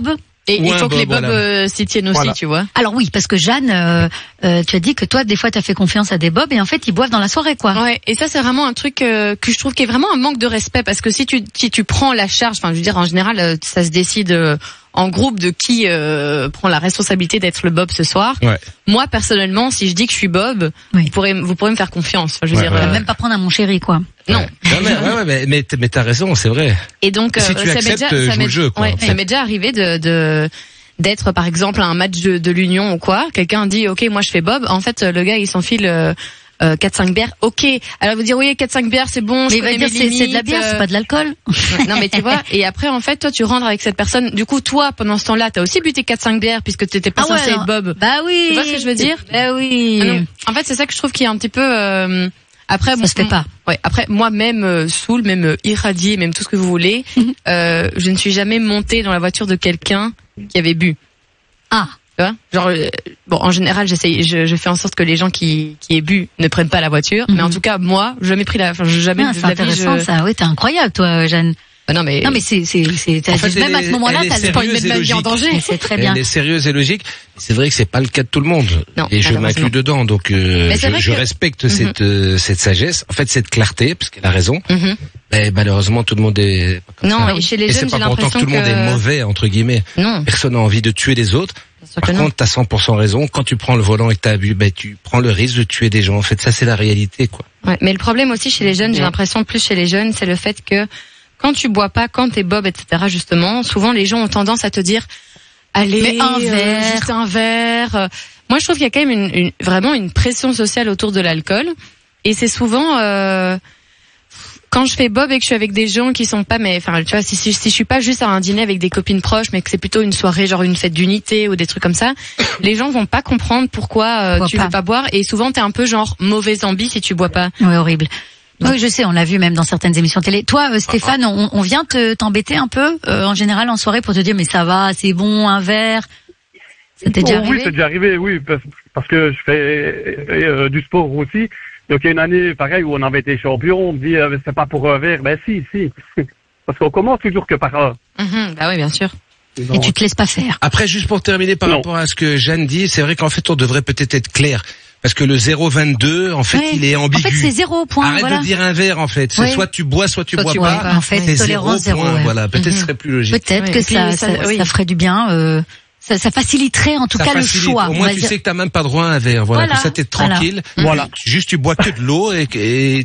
Et ou il un faut que les bob, bobs voilà. euh, s'y tiennent aussi, Voilà. tu vois. Alors oui, parce que Jeanne, euh, euh, tu as dit que toi, des fois, tu as fait confiance à des bobs et en fait, ils boivent dans la soirée, quoi. Ouais, et ça c'est vraiment un truc euh, que je trouve qui est vraiment un manque de respect parce que si tu si tu prends la charge, enfin je veux dire en général euh, ça se décide euh, en groupe de qui euh, prend la responsabilité d'être le bob ce soir. Ouais. Moi personnellement, si je dis que je suis bob, Oui. vous pourrez vous pourrez me faire confiance. Enfin, je veux Ouais, dire ouais. euh, Même pas prendre un mon chéri, quoi. non. Ouais, mais, ouais, ouais, mais, mais, t- mais t'as raison, c'est vrai. Et donc Si euh, tu ça m'est acceptes, déjà euh, ça joue m'est le jeu, quoi, ouais, en fait. ça m'est déjà arrivé de de d'être par exemple à un match de, de l'Union ou quoi, quelqu'un dit OK, moi je fais bob, en fait le gars il s'enfile euh, euh, quatre cinq bières. OK. Alors vous dire oui, quatre cinq bières, c'est bon, Mais je il va connais dire mes c'est c'est de la limites, bière, c'est euh, pas de l'alcool. non mais tu vois, et après en fait toi tu rentres avec cette personne, du coup toi pendant ce temps-là t'as aussi buté quatre cinq bières puisque t'étais pas Ah ouais, censé alors- être bob. Bah oui. Tu vois ce que je veux dire? Bah oui. Ah non. En fait c'est ça que je trouve qui est un petit peu euh, après Ça se fait pas. Ouais, après moi même euh, saoul, même euh, irradié, même tout ce que vous voulez, euh, je ne suis jamais montée dans la voiture de quelqu'un qui avait bu. Ah. Tu vois, genre euh, bon en général j'essaye je, je fais en sorte que les gens qui qui aient bu ne prennent pas la voiture, mais en tout cas moi j'ai jamais pris la enfin j'ai jamais Ah, de c'est la vie, intéressant, je... ça. Oui, t'es incroyable, toi, Jeanne. Bah non mais Non, mais c'est, c'est, c'est, t'as En fait, dit- même elle à ce est- moment-là, elle est t'as pas envie de mettre ma vie en sérieuse et danger. logique. C'est très bien. Elle est sérieuse et logique. C'est vrai que c'est pas le cas de tout le monde. Non, et je malheureusement. m'inclus dedans, donc euh, Mais c'est je, vrai je que- respecte Mhm. cette euh, cette sagesse, en fait cette clarté, parce qu'elle a raison. Mhm. Mais malheureusement, tout le monde est pas comme Non, ça. et chez les et jeunes, c'est pas j'ai pour autant que tout le monde l'impression est que- mauvais entre guillemets. Non. Personne n'a envie de tuer les autres. sûr Par que non. contre, t'as cent pour cent raison. Quand tu prends le volant et que t'as bu, ben tu prends le risque de tuer des gens. En fait, ça c'est la réalité, quoi. Ouais, mais le problème aussi chez les jeunes, j'ai l'impression plus chez les jeunes, c'est le fait que quand tu bois pas, quand t'es bob, et cetera. Justement, souvent les gens ont tendance à te dire, allez, Mais un euh, verre. juste un verre. Euh, Moi, je trouve qu'il y a quand même une, une- vraiment une pression sociale autour de l'alcool, et c'est souvent euh, quand je fais bob et que je suis avec des gens qui sont pas, mais enfin, tu vois, si, si, si je suis pas juste à un dîner avec des copines proches, mais que c'est plutôt une soirée, genre une fête d'unité ou des trucs comme ça, les gens vont pas comprendre pourquoi euh, Bois tu pas. veux pas boire, et souvent t'es un peu genre mauvaise ambi si tu bois pas. Oui, horrible. Oui, je sais, on l'a vu même dans certaines émissions télé. Toi, euh, Stéphane, on, on vient te t'embêter un peu, euh, en général en soirée, pour te dire mais ça va, c'est bon, un verre. Ça t'est déjà Oh, oui, arrivé? c'est déjà arrivé, oui, parce, parce que je fais euh, du sport aussi. Donc il y a une année, pareil, où on avait été champion, on me dit euh, c'est pas pour un verre. Ben si, si. Parce qu'on commence toujours que par un. Mhm, bah oui, bien sûr. Et tu te laisses pas faire. Après, juste pour terminer par Non. rapport à ce que Jeanne dit, c'est vrai qu'en fait, on devrait peut-être être clair. Parce que le zéro vingt-deux, en fait, Ouais. il est ambigu. En fait, c'est zéro point. Arrête voilà. de dire un verre, en fait. C'est Oui. soit tu bois, soit tu Soit bois tu pas. bois pas. En fait, C'est tolérance zéro. point, ouais. Voilà, peut-être Mhm. ce serait plus logique. Peut-être Ouais. que Et puis, ça, ça- ça, oui. ça ferait du bien. Euh, ça, ça faciliterait en tout Ça cas facilite. le choix. Au on moins, va tu dire. sais que t'as même pas droit à un verre. Voilà, Voilà. comme ça, t'es Voilà. tranquille. Voilà. Juste, tu bois que de l'eau et, et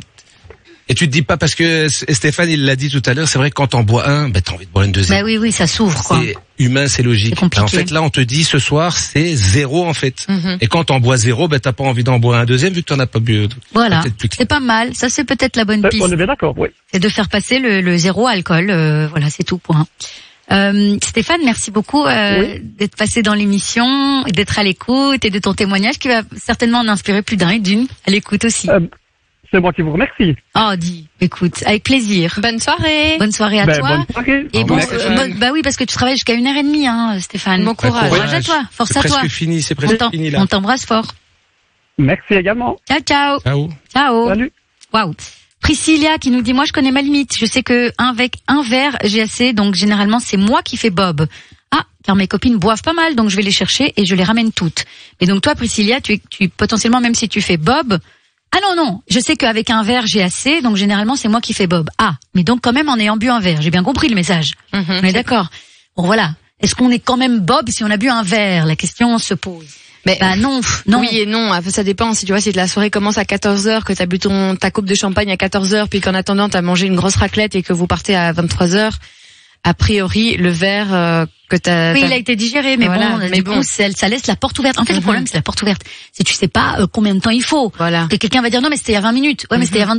et tu te dis pas, parce que Stéphane, il l'a dit tout à l'heure, c'est vrai que quand t'en bois un, ben t'as envie de boire une deuxième. Bah oui, oui, ça s'ouvre quoi. C'est humain, c'est logique. C'est compliqué. En fait, là, on te dit ce soir, c'est zéro en fait. Mhm. Et quand t'en bois zéro, ben t'as pas envie d'en boire un deuxième vu que t'en as pas bu. Voilà, Peut-être plus clair. c'est pas mal. Ça, c'est peut-être la bonne Euh, piste. On est bien d'accord, oui. C'est de faire passer le, le zéro alcool. Euh, voilà, c'est tout. Point. Euh, Stéphane, merci beaucoup euh, d'être passé dans l'émission, et d'être à l'écoute et de ton témoignage qui va certainement en inspirer plus d'un et d'une à l'écoute aussi. Euh, C'est moi qui vous remercie. Oh, dis, écoute, avec plaisir. Bonne soirée. Bonne soirée à Ben, toi. bonne soirée. Et bon, Merci, euh, Jeanne. bonne- bah oui, parce que tu travailles jusqu'à une heure et demie, hein, Stéphane. Bon courage. Courage à toi, force C'est à toi. presque fini, c'est On presque t'en- fini là. on t'embrasse fort. Merci également. Ciao, ciao. Ciao. Ciao. Salut. Waouh. Priscilla qui nous dit, moi je connais ma limite. Je sais que avec un verre, j'ai assez, donc généralement c'est moi qui fais bob. Ah, car mes copines boivent pas mal, donc je vais les chercher et je les ramène toutes. Et donc toi, Priscilla, tu, es- tu potentiellement, même si tu fais bob, ah non, non, je sais qu'avec un verre j'ai assez, donc généralement c'est moi qui fais bob. Ah, mais donc quand même en ayant bu un verre, j'ai bien compris le message. Mhm. On est d'accord. Bon voilà. Est-ce qu'on est quand même bob si on a bu un verre? La question se pose. Mais Bah non, non. Oui et non, Enfin, ça dépend. Si tu vois, si la soirée commence à quatorze heures, que t'as bu ton ta coupe de champagne à quatorze heures, puis qu'en attendant t'as mangé une grosse raclette et que vous partez à vingt-trois heures, a priori le verre euh, que t'as. Oui, t'as- il a été digéré, mais Voilà, bon, mais du bon. coup, ça, ça laisse la porte ouverte. En fait, le Mhm. problème, c'est la porte ouverte. C'est tu sais pas euh, combien de temps il faut. Voilà. Et quelqu'un va dire non, mais c'était il y a vingt minutes. Ouais, mais c'était il y a